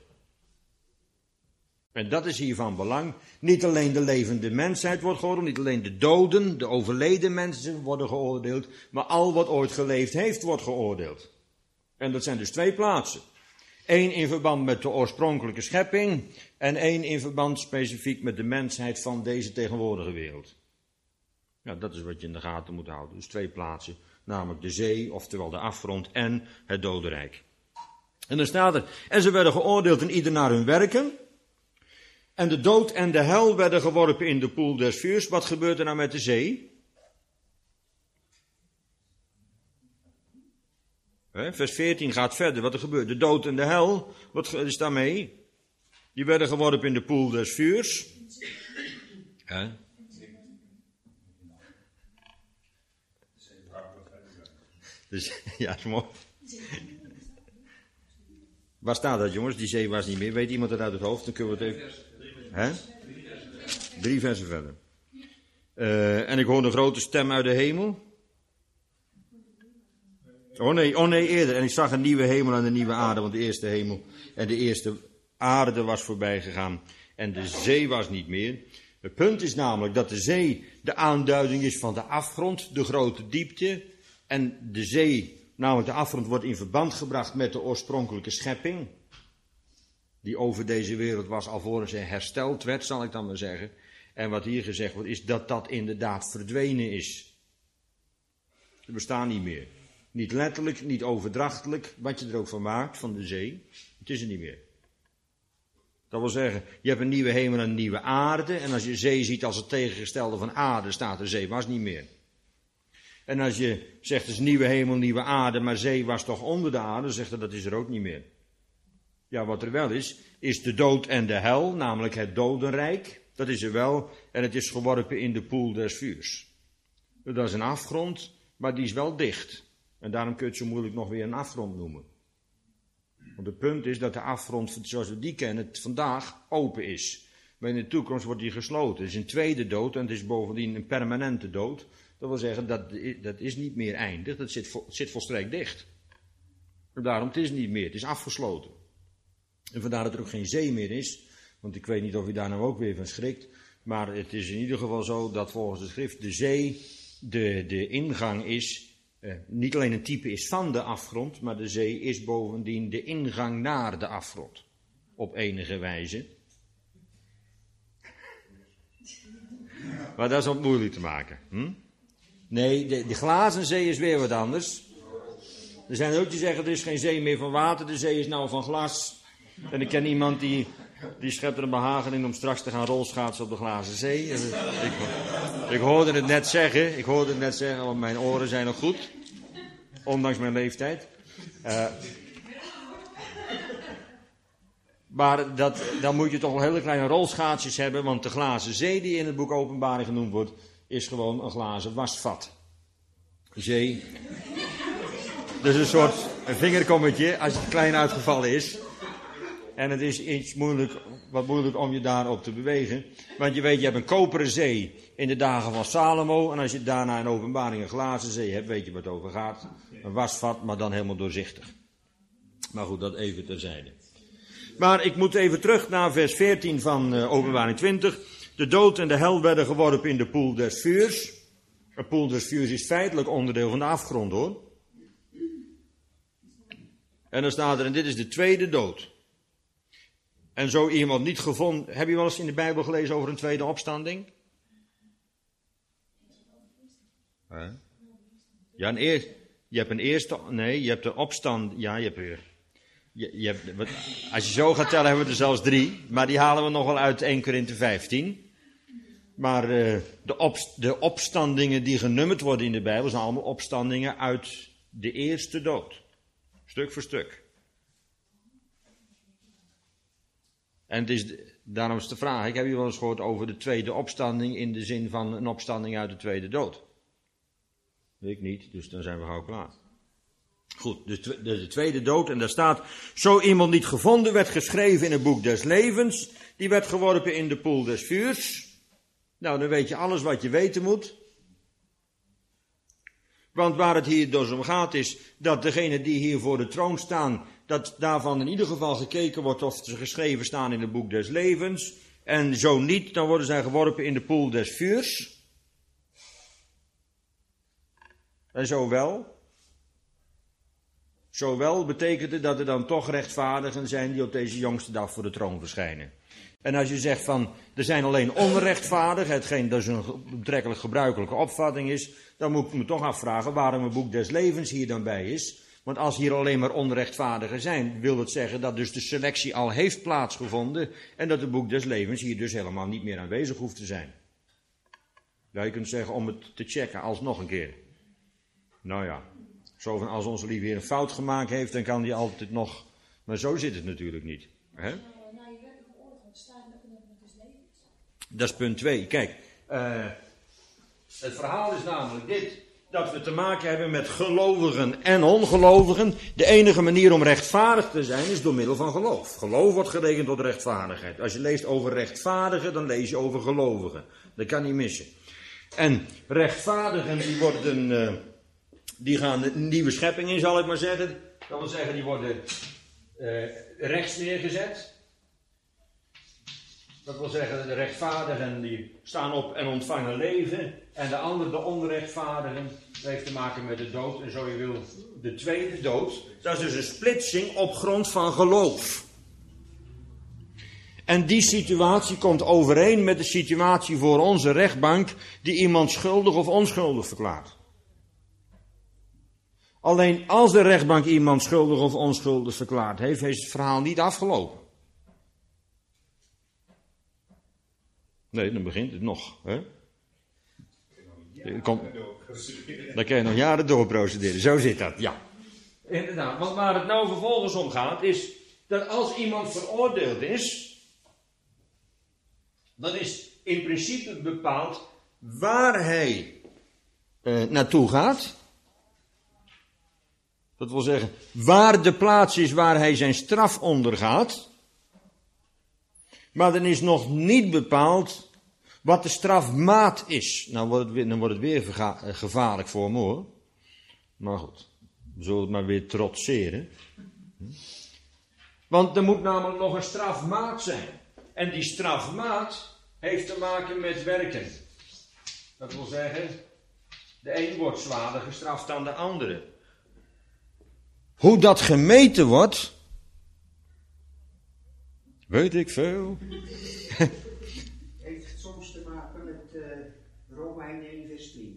En dat is hier van belang. Niet alleen de levende mensheid wordt geoordeeld, niet alleen de doden, de overleden mensen worden geoordeeld, maar al wat ooit geleefd heeft wordt geoordeeld. En dat zijn dus 2 plaatsen. 1 in verband met de oorspronkelijke schepping en 1 in verband specifiek met de mensheid van deze tegenwoordige wereld. Ja, dat is wat je in de gaten moet houden. Dus 2 plaatsen, namelijk de zee, oftewel de afgrond en het dodenrijk. En dan staat er, en ze werden geoordeeld en ieder naar hun werken. En de dood en de hel werden geworpen in de poel des vuurs. Wat gebeurt er nou met de zee? Vers 14 gaat verder, wat er gebeurt. De dood en de hel, wat is daarmee? Die werden geworpen in de poel des vuurs. Dus, ja, dat is mooi. Waar staat dat, jongens? Die zee was niet meer. Weet iemand het uit het hoofd? Dan kunnen we het even... 3 versen verder. En ik hoorde een grote stem uit de hemel. Oh nee, eerder. En ik zag een nieuwe hemel en een nieuwe aarde, want de eerste hemel en de eerste aarde was voorbij gegaan. En de zee was niet meer. Het punt is namelijk dat de zee de aanduiding is van de afgrond, de grote diepte. En de zee, namelijk de afgrond, wordt in verband gebracht met de oorspronkelijke schepping. Die over deze wereld was alvorens hij hersteld werd, zal ik dan maar zeggen. En wat hier gezegd wordt, is dat dat inderdaad verdwenen is. Ze bestaan niet meer. Niet letterlijk, niet overdrachtelijk, wat je er ook van maakt, van de zee. Het is er niet meer. Dat wil zeggen, je hebt een nieuwe hemel en een nieuwe aarde. En als je zee ziet als het tegengestelde van aarde, staat de zee was niet meer. En als je zegt, het is nieuwe hemel, nieuwe aarde, maar zee was toch onder de aarde, dan zegt hij, dat is er ook niet meer. Ja, wat er wel is de dood en de hel, namelijk het dodenrijk. Dat is er wel, en het is geworpen in de poel des vuurs. Dat is een afgrond, maar die is wel dicht. En daarom kun je het zo moeilijk nog weer een afgrond noemen. Want het punt is dat de afgrond, zoals we die kennen, vandaag open is. Maar in de toekomst wordt die gesloten. Het is een tweede dood en het is bovendien een permanente dood. Dat wil zeggen, dat is niet meer eindig, dat zit volstrekt dicht. En daarom, het is niet meer, het is afgesloten. En vandaar dat er ook geen zee meer is, want ik weet niet of u daar nou ook weer van schrikt. Maar het is in ieder geval zo dat volgens de schrift de zee de ingang is. Niet alleen een type is van de afgrond, maar de zee is bovendien de ingang naar de afgrond. Op enige wijze. Maar dat is ook moeilijk te maken. Nee, de glazen zee is weer wat anders. Er zijn ook die zeggen, er is geen zee meer van water, de zee is nou van glas. En ik ken iemand die schept er een behagen in om straks te gaan rolschaatsen op de glazen zee. Ik hoorde het net zeggen, want mijn oren zijn nog goed. Ondanks mijn leeftijd. Maar dan moet je toch wel hele kleine rolschaatsjes hebben, want de glazen zee die in het boek Openbaring genoemd wordt, is gewoon een glazen wasvat. Zee. Dus een soort vingerkommetje als het klein uitgevallen is. En het is iets wat moeilijk om je daarop te bewegen. Want je weet, je hebt een koperen zee in de dagen van Salomo. En als je daarna in Openbaring een glazen zee hebt, weet je wat het over gaat. Een wasvat, maar dan helemaal doorzichtig. Maar goed, dat even terzijde. Maar ik moet even terug naar vers 14 van Openbaring 20. De dood en de hel werden geworpen in de poel des vuurs. De poel des vuurs is feitelijk onderdeel van de afgrond, hoor. En dan staat er, en dit is de tweede dood. En zo iemand niet gevonden... Heb je wel eens in de Bijbel gelezen over een tweede opstanding? Ja, je hebt een eerste... Nee, je hebt de opstand... Ja, je hebt als je zo gaat tellen, hebben we er zelfs 3. Maar die halen we nog wel uit 1 Korinthe 15. Maar de opstandingen die genummerd worden in de Bijbel zijn allemaal opstandingen uit de eerste dood. Stuk voor stuk. En het is daarom is de vraag, ik heb hier wel eens gehoord over de tweede opstanding in de zin van een opstanding uit de tweede dood. Weet ik niet, dus dan zijn we gauw klaar. Goed, dus de tweede dood, en daar staat, zo iemand niet gevonden werd geschreven in het boek des levens, die werd geworpen in de poel des vuurs. Nou, dan weet je alles wat je weten moet. Want waar het hier dus om gaat is dat degenen die hier voor de troon staan, dat daarvan in ieder geval gekeken wordt of ze geschreven staan in het boek des levens. En zo niet, dan worden zij geworpen in de poel des vuurs. En zo wel. Zowel betekent het dat er dan toch rechtvaardigen zijn die op deze jongste dag voor de troon verschijnen. En als je zegt van, er zijn alleen onrechtvaardigen, hetgeen dus een betrekkelijk gebruikelijke opvatting is, dan moet ik me toch afvragen waarom het boek des levens hier dan bij is. Want als hier alleen maar onrechtvaardigen zijn, wil dat zeggen dat dus de selectie al heeft plaatsgevonden en dat het boek des levens hier dus helemaal niet meer aanwezig hoeft te zijn. Ja, je kunt zeggen om het te checken, alsnog een keer. Nou ja, zo van als onze lief weer een fout gemaakt heeft, dan kan die altijd nog, maar zo zit het natuurlijk niet. Hè? Dat is punt 2. Kijk, het verhaal is namelijk dit. Dat we te maken hebben met gelovigen en ongelovigen. De enige manier om rechtvaardig te zijn is door middel van geloof. Geloof wordt gerekend tot rechtvaardigheid. Als je leest over rechtvaardigen, dan lees je over gelovigen. Dat kan niet missen. En rechtvaardigen die gaan een nieuwe schepping in, zal ik maar zeggen. Dat wil zeggen, die worden rechts neergezet. Dat wil zeggen, de rechtvaardigen die staan op en ontvangen leven. En de andere, de onrechtvaardigen, dat heeft te maken met de dood. En zo je wil, de tweede dood. Dat is dus een splitsing op grond van geloof. En die situatie komt overeen met de situatie voor onze rechtbank, die iemand schuldig of onschuldig verklaart. Alleen als de rechtbank iemand schuldig of onschuldig verklaard heeft, is het verhaal niet afgelopen. Nee, dan begint het nog. Hè? Dan kan je nog jaren doorprocederen. Zo zit dat, ja. Inderdaad, want waar het nou vervolgens om gaat, is dat als iemand veroordeeld is, dan is in principe bepaald waar hij naartoe gaat. Dat wil zeggen, waar de plaats is waar hij zijn straf ondergaat. Maar dan is nog niet bepaald wat de strafmaat is. Nou wordt het weer gevaarlijk voor me hoor. Maar goed, we zullen het maar weer trotseren. Want er moet namelijk nog een strafmaat zijn. En die strafmaat heeft te maken met werken. Dat wil zeggen, de een wordt zwaarder gestraft dan de andere. Hoe dat gemeten wordt, weet ik veel. Heeft het soms te maken met Romeinen 1 vers 20?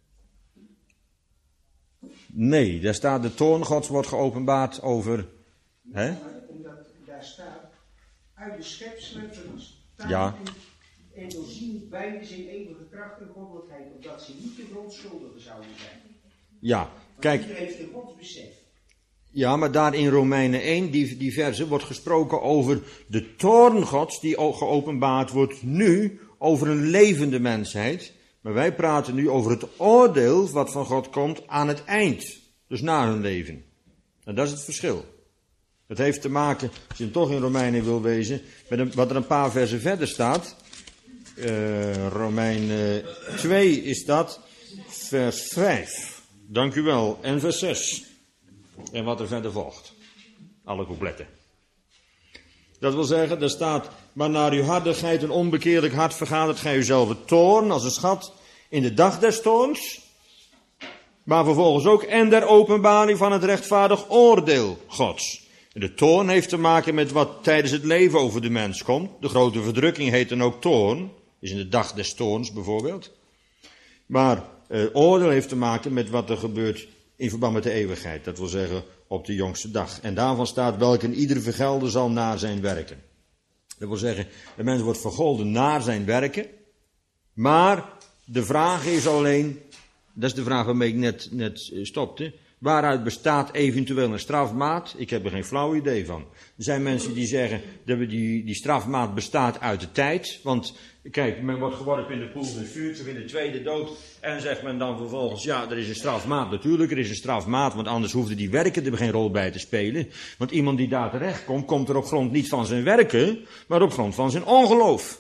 Nee, daar staat de toorn Gods wordt geopenbaard over. Hè? Omdat daar staat, uit de schepselen staan Ja. en doorzien beide zijn eeuwige kracht en goddelijkheid, opdat ze niet de verontschuldigen zouden zijn. Ja, Want kijk. iedereen heeft een godsbesef. Ja, maar daar in Romeinen 1, die verse, wordt gesproken over de toorn Gods die geopenbaard wordt nu over een levende mensheid. Maar wij praten nu over het oordeel wat van God komt aan het eind. Dus na hun leven. En dat is het verschil. Het heeft te maken, als je hem toch in Romeinen wil wezen, met wat er een paar versen verder staat. Romeinen 2 is dat, vers 5. Dank u wel. En vers 6. En wat er verder volgt. Alle coupletten. Dat wil zeggen, er staat, maar naar uw hardigheid en onbekeerlijk hart vergadert gij uzelf toorn als een schat in de dag des toorns. Maar vervolgens ook en der openbaring van het rechtvaardig oordeel Gods. En de toorn heeft te maken met wat tijdens het leven over de mens komt. De grote verdrukking heet dan ook toorn. Is in de dag des toorns bijvoorbeeld. Maar oordeel heeft te maken met wat er gebeurt in verband met de eeuwigheid. Dat wil zeggen op de jongste dag. En daarvan staat welke ieder vergelden zal naar zijn werken. Dat wil zeggen, de mens wordt vergolden naar zijn werken. Maar de vraag is alleen, dat is de vraag waarmee ik net stopte. Waaruit bestaat eventueel een strafmaat? Ik heb er geen flauw idee van. Er zijn mensen die zeggen dat die strafmaat bestaat uit de tijd. Want kijk, men wordt geworpen in de poel des vuurs of in de tweede dood. En zegt men dan vervolgens, ja, er is een strafmaat. Natuurlijk, er is een strafmaat, want anders hoefden die werken er geen rol bij te spelen. Want iemand die daar terecht komt, komt er op grond niet van zijn werken, maar op grond van zijn ongeloof.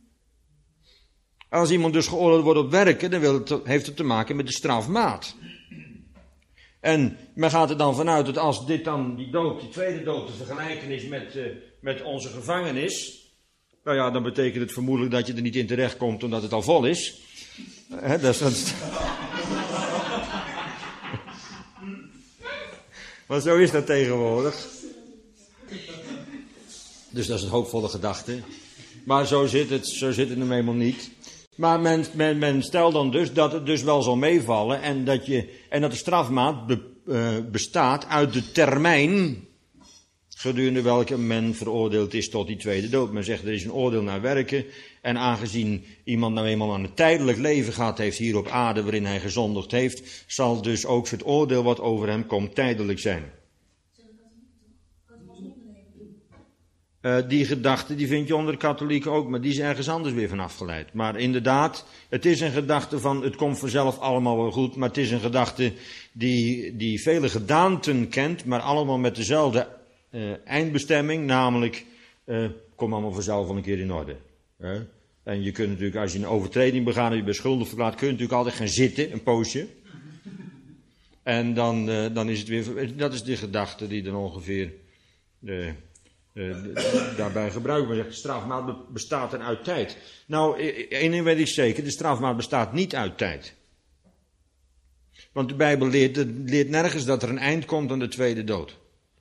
Als iemand dus geoordeeld wordt op werken, dan heeft het te maken met de strafmaat. En men gaat er dan vanuit dat als dit dan, die dood, die tweede dood, te vergelijken is met onze gevangenis. Nou ja, dan betekent het vermoedelijk dat je er niet in terecht komt omdat het al vol is. Want zo is dat tegenwoordig. Dus dat is een hoopvolle gedachte. Maar zo zit het hem helemaal niet. Maar men stelt dan dus dat het dus wel zal meevallen en dat de strafmaat bestaat uit de termijn gedurende welke men veroordeeld is tot die tweede dood. Men zegt er is een oordeel naar werken en aangezien iemand nou eenmaal aan een tijdelijk leven gehad heeft hier op aarde waarin hij gezondigd heeft, zal dus ook het oordeel wat over hem komt tijdelijk zijn. Die gedachte die vind je onder de katholieken ook, maar die is ergens anders weer van afgeleid. Maar inderdaad, het is een gedachte van het komt vanzelf allemaal wel goed, maar het is een gedachte die vele gedaanten kent, maar allemaal met dezelfde eindbestemming, namelijk kom allemaal vanzelf wel een keer in orde. En je kunt natuurlijk, als je een overtreding begaan en je bent schuldig verklaard, kun je natuurlijk altijd gaan zitten, een poosje. En dan is het weer, dat is de gedachte die dan ongeveer daarbij gebruikt wordt. De strafmaat bestaat er uit tijd. Nou, één ding weet ik zeker, de strafmaat bestaat niet uit tijd. Want de Bijbel leert nergens dat er een eind komt aan de tweede dood.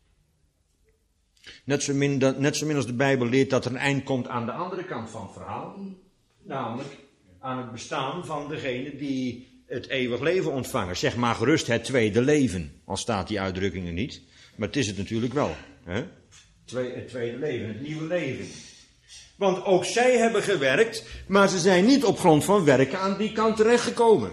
Net zo min als de Bijbel leert dat er een eind komt aan de andere kant van het verhaal. Namelijk aan het bestaan van degene die het eeuwig leven ontvangen. Zeg maar gerust het tweede leven, al staat die uitdrukking er niet. Maar het is het natuurlijk wel. Hè? Het tweede leven, het nieuwe leven. Want ook zij hebben gewerkt, maar ze zijn niet op grond van werken aan die kant terechtgekomen.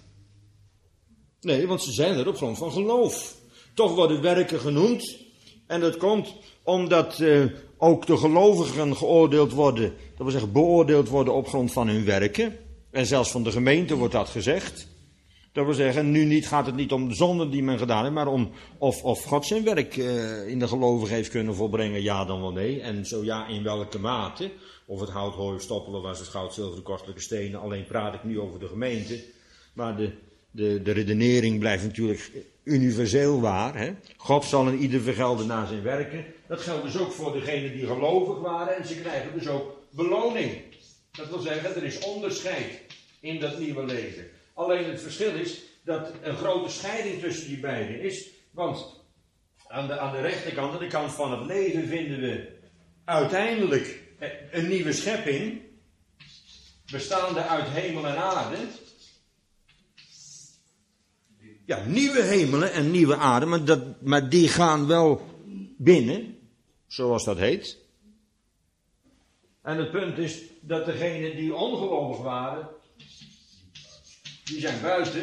Nee, want ze zijn er op grond van geloof. Toch worden werken genoemd. En dat komt omdat ook de gelovigen geoordeeld worden, dat wil zeggen beoordeeld worden op grond van hun werken. En zelfs van de gemeente wordt dat gezegd. Dat wil zeggen, nu gaat het niet om de zonde die men gedaan heeft, maar om of God zijn werk in de gelovigen heeft kunnen volbrengen, ja dan wel nee. En zo ja, in welke mate. Of het hout, hooi of stoppelen was het goud, zilver, de kostelijke stenen. Alleen praat ik nu over de gemeente. Maar de redenering blijft natuurlijk universeel waar. Hè? God zal in ieder vergelden naar zijn werken. Dat geldt dus ook voor degenen die gelovig waren. En ze krijgen dus ook beloning. Dat wil zeggen, er is onderscheid in dat nieuwe leven. Alleen het verschil is dat een grote scheiding tussen die beiden is. Want aan de rechterkant, aan de kant van het leven, vinden we uiteindelijk een nieuwe schepping. Bestaande uit hemel en aarde. Ja, nieuwe hemelen en nieuwe aarde, maar die gaan wel binnen, zoals dat heet. En het punt is dat degenen die ongelovig waren, die zijn buiten.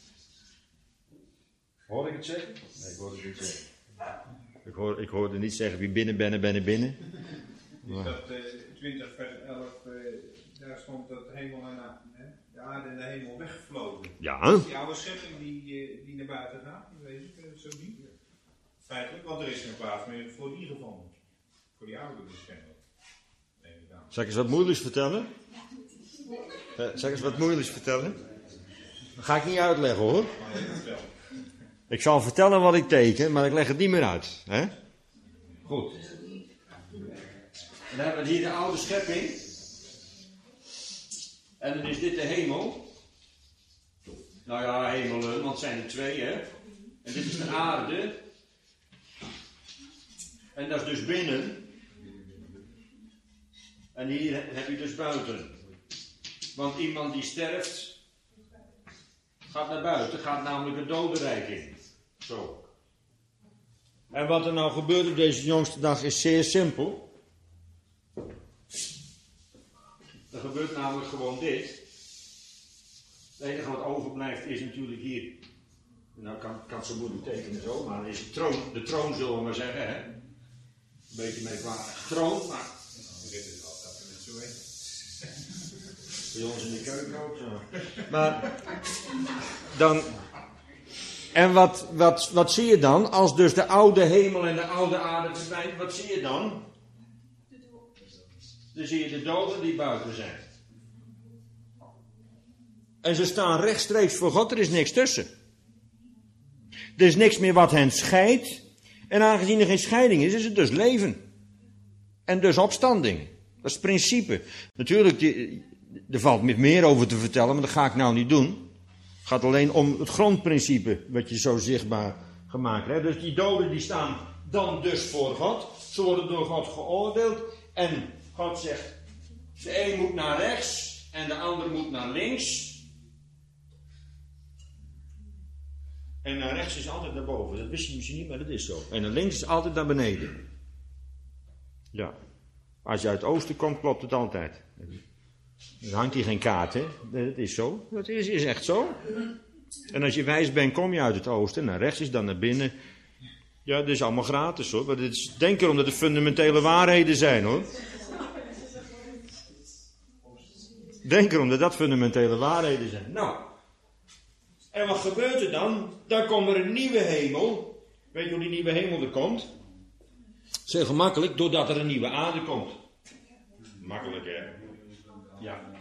Hoor ik het zeggen? Nee, ik hoorde het niet zeggen. Ik hoorde niet zeggen wie binnen ben binnen. Dus dat 20 vers 11, daar stond dat hemel en de aarde en de hemel weggevlogen. Ja. Die oude schepping die naar buiten gaat, weet je, zo niet. Feitelijk, want er is geen plaats meer voor die gevonden. Voor die oude bescherming. Zal ik eens wat moeilijks vertellen? Dat ga ik niet uitleggen hoor. Ik zal vertellen wat ik teken, maar ik leg het niet meer uit. Hè? Goed. Dan hebben we hier de oude schepping. En dan is dit de hemel. Nou ja, hemelen, want het zijn er twee, hè. En dit is de aarde. En dat is dus binnen. En hier heb je dus buiten. Want iemand die sterft, gaat naar buiten, gaat namelijk het dodenrijk in. Zo. En wat er nou gebeurt op deze jongste dag is zeer simpel. Er gebeurt namelijk gewoon dit. Het enige wat overblijft is natuurlijk hier. Nou kan zo moeilijk tekenen zo, maar is de troon zullen we maar zeggen. Hè? Een beetje merkwaardig. Troon, maar Dit is altijd net zo weten. bij ons in de keuken ook zo. Maar dan. En wat zie je dan? Als dus de oude hemel en de oude aarde verdwijnt, wat zie je dan? Dan zie je de doden die buiten zijn. En ze staan rechtstreeks voor God, er is niks tussen. Er is niks meer wat hen scheidt. En aangezien er geen scheiding is het dus leven. En dus opstanding. Dat is het principe. Natuurlijk, er valt meer over te vertellen, maar dat ga ik nou niet doen. Het gaat alleen om het grondprincipe, wat je zo zichtbaar gemaakt. Hè? Dus die doden die staan dan dus voor God. Ze worden door God geoordeeld. En God zegt, de een moet naar rechts en de ander moet naar links. En naar rechts is altijd naar boven. Dat wist je misschien niet, maar dat is zo. En naar links is altijd naar beneden. Ja. Als je uit het oosten komt, klopt het altijd. Dan hangt hier geen kaart, hè. Dat is zo. Dat is echt zo. En als je wijs bent, kom je uit het oosten. Naar rechts is dan naar binnen. Ja, dat is allemaal gratis, hoor. Maar denk erom dat het fundamentele waarheden zijn, hoor. Denk erom dat dat fundamentele waarheden zijn. Nou. En wat gebeurt er dan? Dan komt er een nieuwe hemel. Weet je hoe die nieuwe hemel er komt? Heel gemakkelijk, doordat er een nieuwe aarde komt. Makkelijk, hè? Ja.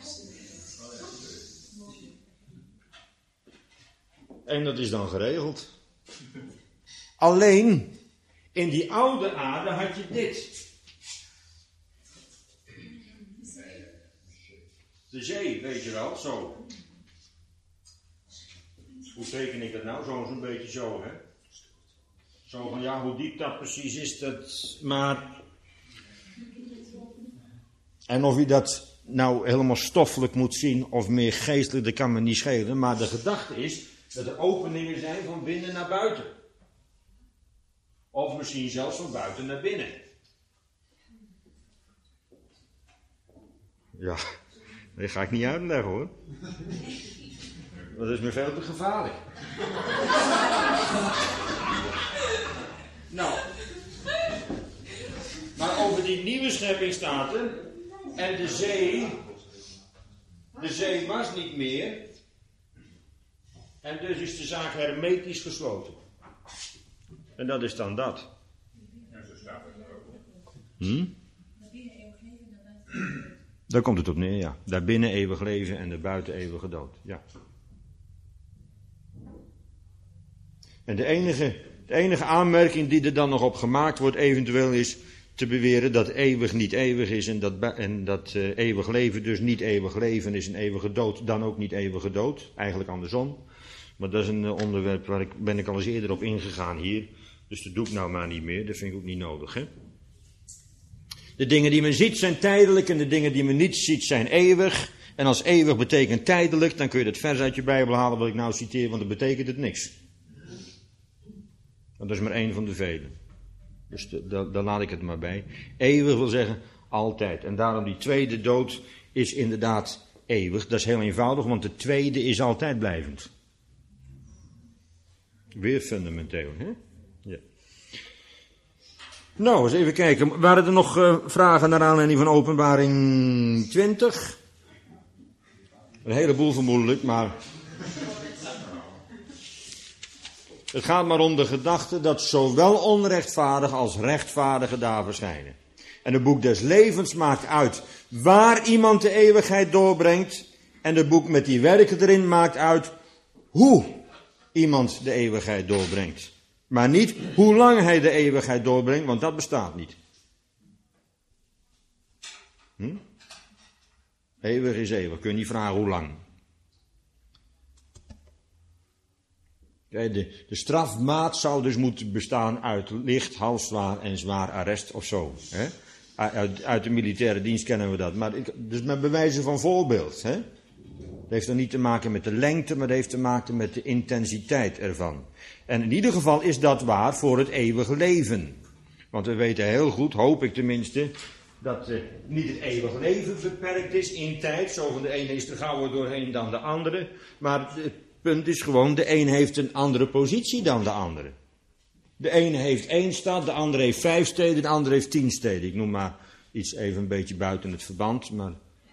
En dat is dan geregeld. Alleen, in die oude aarde had je dit. De zee, weet je wel, zo. Hoe teken ik dat nou? Zo'n beetje zo, hè? Zo van, ja, hoe diep dat precies is, dat maar... En of je dat nou helemaal stoffelijk moet zien, of meer geestelijk, dat kan me niet schelen. Maar de gedachte is dat er openingen zijn van binnen naar buiten. Of misschien zelfs van buiten naar binnen. Ja, dat ga ik niet uitleggen, hoor. Dat is me veel te gevaarlijk. Nou. Maar over die nieuwe schepping staat er. En de zee was niet meer. En dus is de zaak hermetisch gesloten. En dat is dan dat. En zo staat het er ook. Daar komt het op neer, ja. Daarbinnen eeuwig leven en daarbuiten eeuwige dood. Ja. En de enige aanmerking die er dan nog op gemaakt wordt eventueel is te beweren dat eeuwig niet eeuwig is en dat eeuwig leven dus niet eeuwig leven is en eeuwige dood dan ook niet eeuwige dood. Eigenlijk andersom. Maar dat is een onderwerp waar ben ik al eens eerder op ingegaan hier. Dus dat doe ik nou maar niet meer. Dat vind ik ook niet nodig, hè. De dingen die men ziet zijn tijdelijk en de dingen die men niet ziet zijn eeuwig. En als eeuwig betekent tijdelijk, dan kun je dat vers uit je Bijbel halen wat ik nou citeer, want dan betekent het niks. Want dat is maar één van de velen. Dus daar laat ik het maar bij. Eeuwig wil zeggen altijd. En daarom die tweede dood is inderdaad eeuwig. Dat is heel eenvoudig, want de tweede is altijd blijvend. Weer fundamenteel, hè? Ja. Nou, eens even kijken. Waren er nog vragen naar aanleiding van Openbaring 20? Een heleboel vermoedelijk, maar... Het gaat maar om de gedachte dat zowel onrechtvaardige als rechtvaardige daar verschijnen. En het boek des levens maakt uit waar iemand de eeuwigheid doorbrengt. En het boek met die werken erin maakt uit hoe iemand de eeuwigheid doorbrengt. Maar niet hoe lang hij de eeuwigheid doorbrengt, want dat bestaat niet. Eeuwig is eeuwig, kun je niet vragen hoe lang. De strafmaat zou dus moeten bestaan uit licht, halfzwaar en zwaar arrest of zo. Hè? Uit de militaire dienst kennen we dat. Maar dus met bewijzen van voorbeeld. Hè? Dat heeft dan niet te maken met de lengte, maar dat heeft te maken met de intensiteit ervan. En in ieder geval is dat waar voor het eeuwige leven. Want we weten heel goed, hoop ik tenminste, dat niet het eeuwige leven beperkt is in tijd. Zo van de ene is er gauwer doorheen dan de andere. Maar het punt is gewoon, de een heeft een andere positie dan de andere. De ene heeft 1 stad, de andere heeft 5 steden, de andere heeft 10 steden. Ik noem maar iets even een beetje buiten het verband, maar...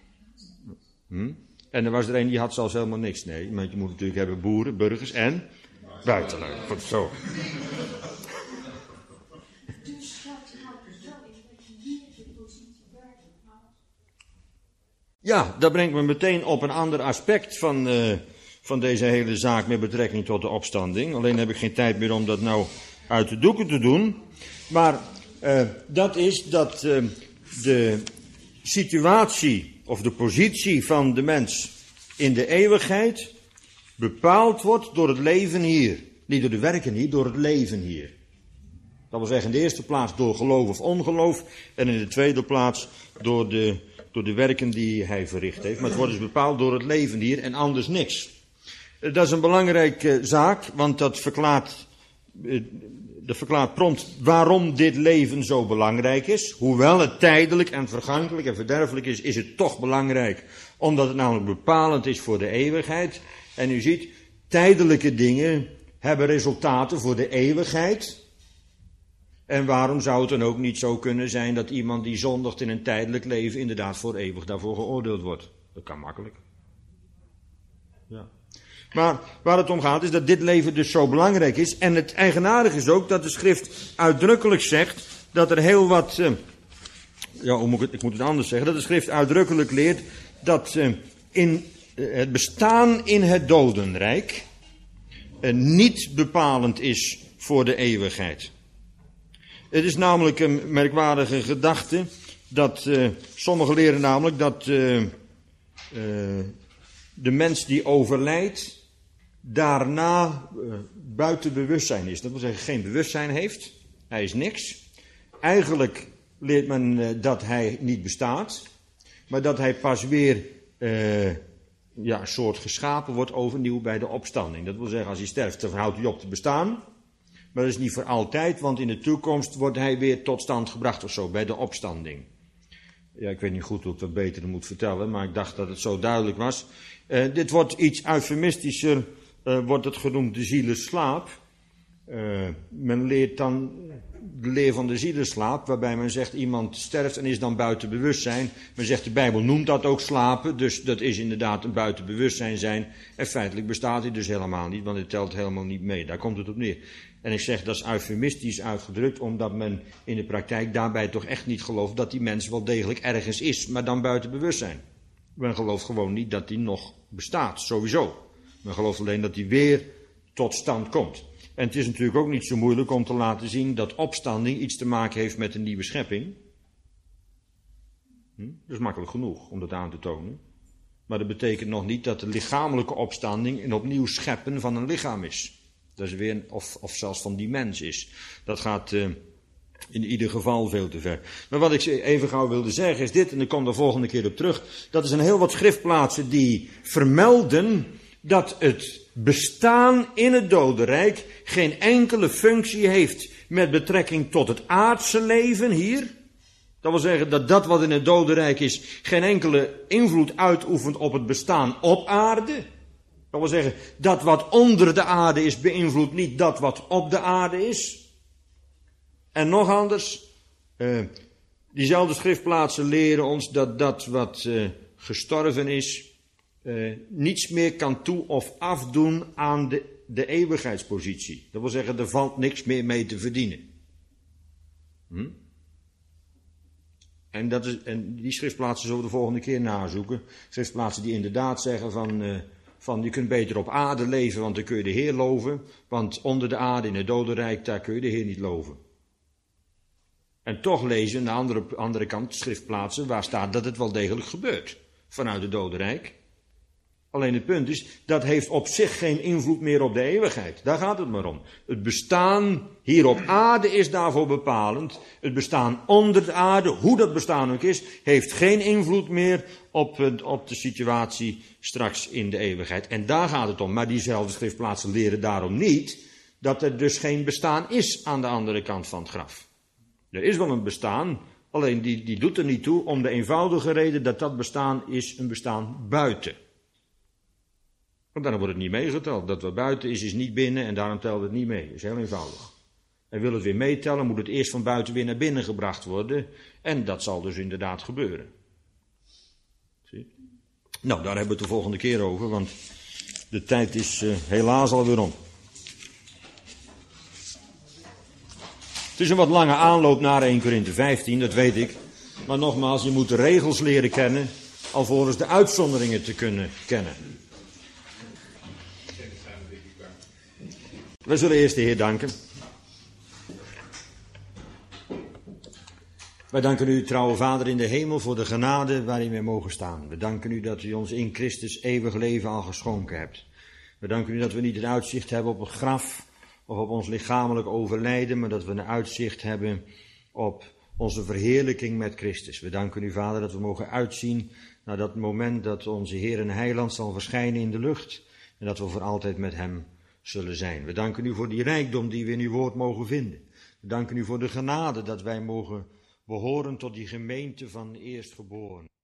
En er was er een die had zelfs helemaal niks. Nee, want je moet natuurlijk hebben boeren, burgers en buitenlui. Goed zo. Ja, dat brengt me meteen op een ander aspect van deze hele zaak met betrekking tot de opstanding. Alleen heb ik geen tijd meer om dat nou uit de doeken te doen. Maar dat is dat de situatie of de positie van de mens in de eeuwigheid bepaald wordt door het leven hier. Niet door de werken hier, door het leven hier. Dat wil zeggen in de eerste plaats door geloof of ongeloof. En in de tweede plaats door de werken die hij verricht heeft. Maar het wordt dus bepaald door het leven hier en anders niks. Dat is een belangrijke zaak, want dat verklaart prompt waarom dit leven zo belangrijk is. Hoewel het tijdelijk en vergankelijk en verderfelijk is, is het toch belangrijk. Omdat het namelijk bepalend is voor de eeuwigheid. En u ziet, tijdelijke dingen hebben resultaten voor de eeuwigheid. En waarom zou het dan ook niet zo kunnen zijn dat iemand die zondigt in een tijdelijk leven inderdaad voor eeuwig daarvoor geoordeeld wordt? Dat kan makkelijk. Ja. Maar waar het om gaat is dat dit leven dus zo belangrijk is. En het eigenaardige is ook dat de schrift uitdrukkelijk zegt dat er heel wat... ik moet het anders zeggen. Dat de schrift uitdrukkelijk leert dat in het bestaan in het dodenrijk niet bepalend is voor de eeuwigheid. Het is namelijk een merkwaardige gedachte dat sommigen leren namelijk dat de mens die overlijdt daarna buiten bewustzijn is. Dat wil zeggen geen bewustzijn heeft. Hij is niks. Eigenlijk leert men dat hij niet bestaat. Maar dat hij pas weer een soort geschapen wordt overnieuw bij de opstanding. Dat wil zeggen als hij sterft dan houdt hij op te bestaan. Maar dat is niet voor altijd, want in de toekomst wordt hij weer tot stand gebracht of zo, bij de opstanding. Ja, ik weet niet goed hoe ik dat beter moet vertellen, maar ik dacht dat het zo duidelijk was. Dit wordt iets eufemistischer, wordt het genoemd de zielenslaap. Men leert dan de leer van de zielenslaap, waarbij men zegt iemand sterft en is dan buiten bewustzijn. Men zegt de Bijbel noemt dat ook slapen, dus dat is inderdaad een buiten bewustzijn zijn. En feitelijk bestaat hij dus helemaal niet, want het telt helemaal niet mee. Daar komt het op neer. En ik zeg dat is eufemistisch uitgedrukt, omdat men in de praktijk daarbij toch echt niet gelooft dat die mens wel degelijk ergens is, maar dan buiten bewustzijn. Men gelooft gewoon niet dat die nog bestaat, sowieso. Men gelooft alleen dat die weer tot stand komt. En het is natuurlijk ook niet zo moeilijk om te laten zien dat opstanding iets te maken heeft met een nieuwe schepping. Dat is makkelijk genoeg om dat aan te tonen. Maar dat betekent nog niet dat de lichamelijke opstanding een opnieuw scheppen van een lichaam is. Dat is weer, of zelfs van die mens is. Dat gaat in ieder geval veel te ver. Maar wat ik even gauw wilde zeggen is dit, en ik kom daar volgende keer op terug. Dat er zijn heel wat schriftplaatsen die vermelden dat het bestaan in het dodenrijk geen enkele functie heeft met betrekking tot het aardse leven hier. Dat wil zeggen dat dat wat in het dodenrijk is geen enkele invloed uitoefent op het bestaan op aarde. Dat wil zeggen, dat wat onder de aarde is beïnvloedt niet dat wat op de aarde is. En nog anders, diezelfde schriftplaatsen leren ons dat dat wat gestorven is, niets meer kan toe of afdoen aan de eeuwigheidspositie. Dat wil zeggen, er valt niks meer mee te verdienen. En die schriftplaatsen zullen we de volgende keer nazoeken. Schriftplaatsen die inderdaad zeggen van je kunt beter op aarde leven, want dan kun je de Heer loven. Want onder de aarde in het dodenrijk, daar kun je de Heer niet loven. En toch lezen aan de andere kant schriftplaatsen waar staat dat het wel degelijk gebeurt. Vanuit het dodenrijk. Alleen het punt is, dat heeft op zich geen invloed meer op de eeuwigheid. Daar gaat het maar om. Het bestaan hier op aarde is daarvoor bepalend. Het bestaan onder de aarde, hoe dat bestaan ook is, heeft geen invloed meer op de situatie straks in de eeuwigheid. En daar gaat het om. Maar diezelfde schriftplaatsen leren daarom niet dat er dus geen bestaan is aan de andere kant van het graf. Er is wel een bestaan, alleen die doet er niet toe om de eenvoudige reden dat dat bestaan is een bestaan buiten. Want dan wordt het niet meegeteld. Dat wat buiten is niet binnen en daarom telt het niet mee. Dat is heel eenvoudig. En wil het weer meetellen, moet het eerst van buiten weer naar binnen gebracht worden. En dat zal dus inderdaad gebeuren. Zie? Nou, daar hebben we het de volgende keer over, want de tijd is helaas alweer om. Het is een wat lange aanloop naar 1 Korinthe 15, dat weet ik. Maar nogmaals, je moet de regels leren kennen, alvorens de uitzonderingen te kunnen kennen. We zullen eerst de Heer danken. Wij danken u, trouwe Vader in de hemel, voor de genade waarin wij mogen staan. We danken u dat u ons in Christus eeuwig leven al geschonken hebt. We danken u dat we niet het uitzicht hebben op het graf, of op ons lichamelijk overlijden, maar dat we een uitzicht hebben op onze verheerlijking met Christus. We danken u, Vader, dat we mogen uitzien naar dat moment dat onze Heer en Heiland zal verschijnen in de lucht en dat we voor altijd met hem zullen zijn. We danken u voor die rijkdom die we in uw woord mogen vinden. We danken u voor de genade dat wij mogen behoren tot die gemeente van eerstgeboren.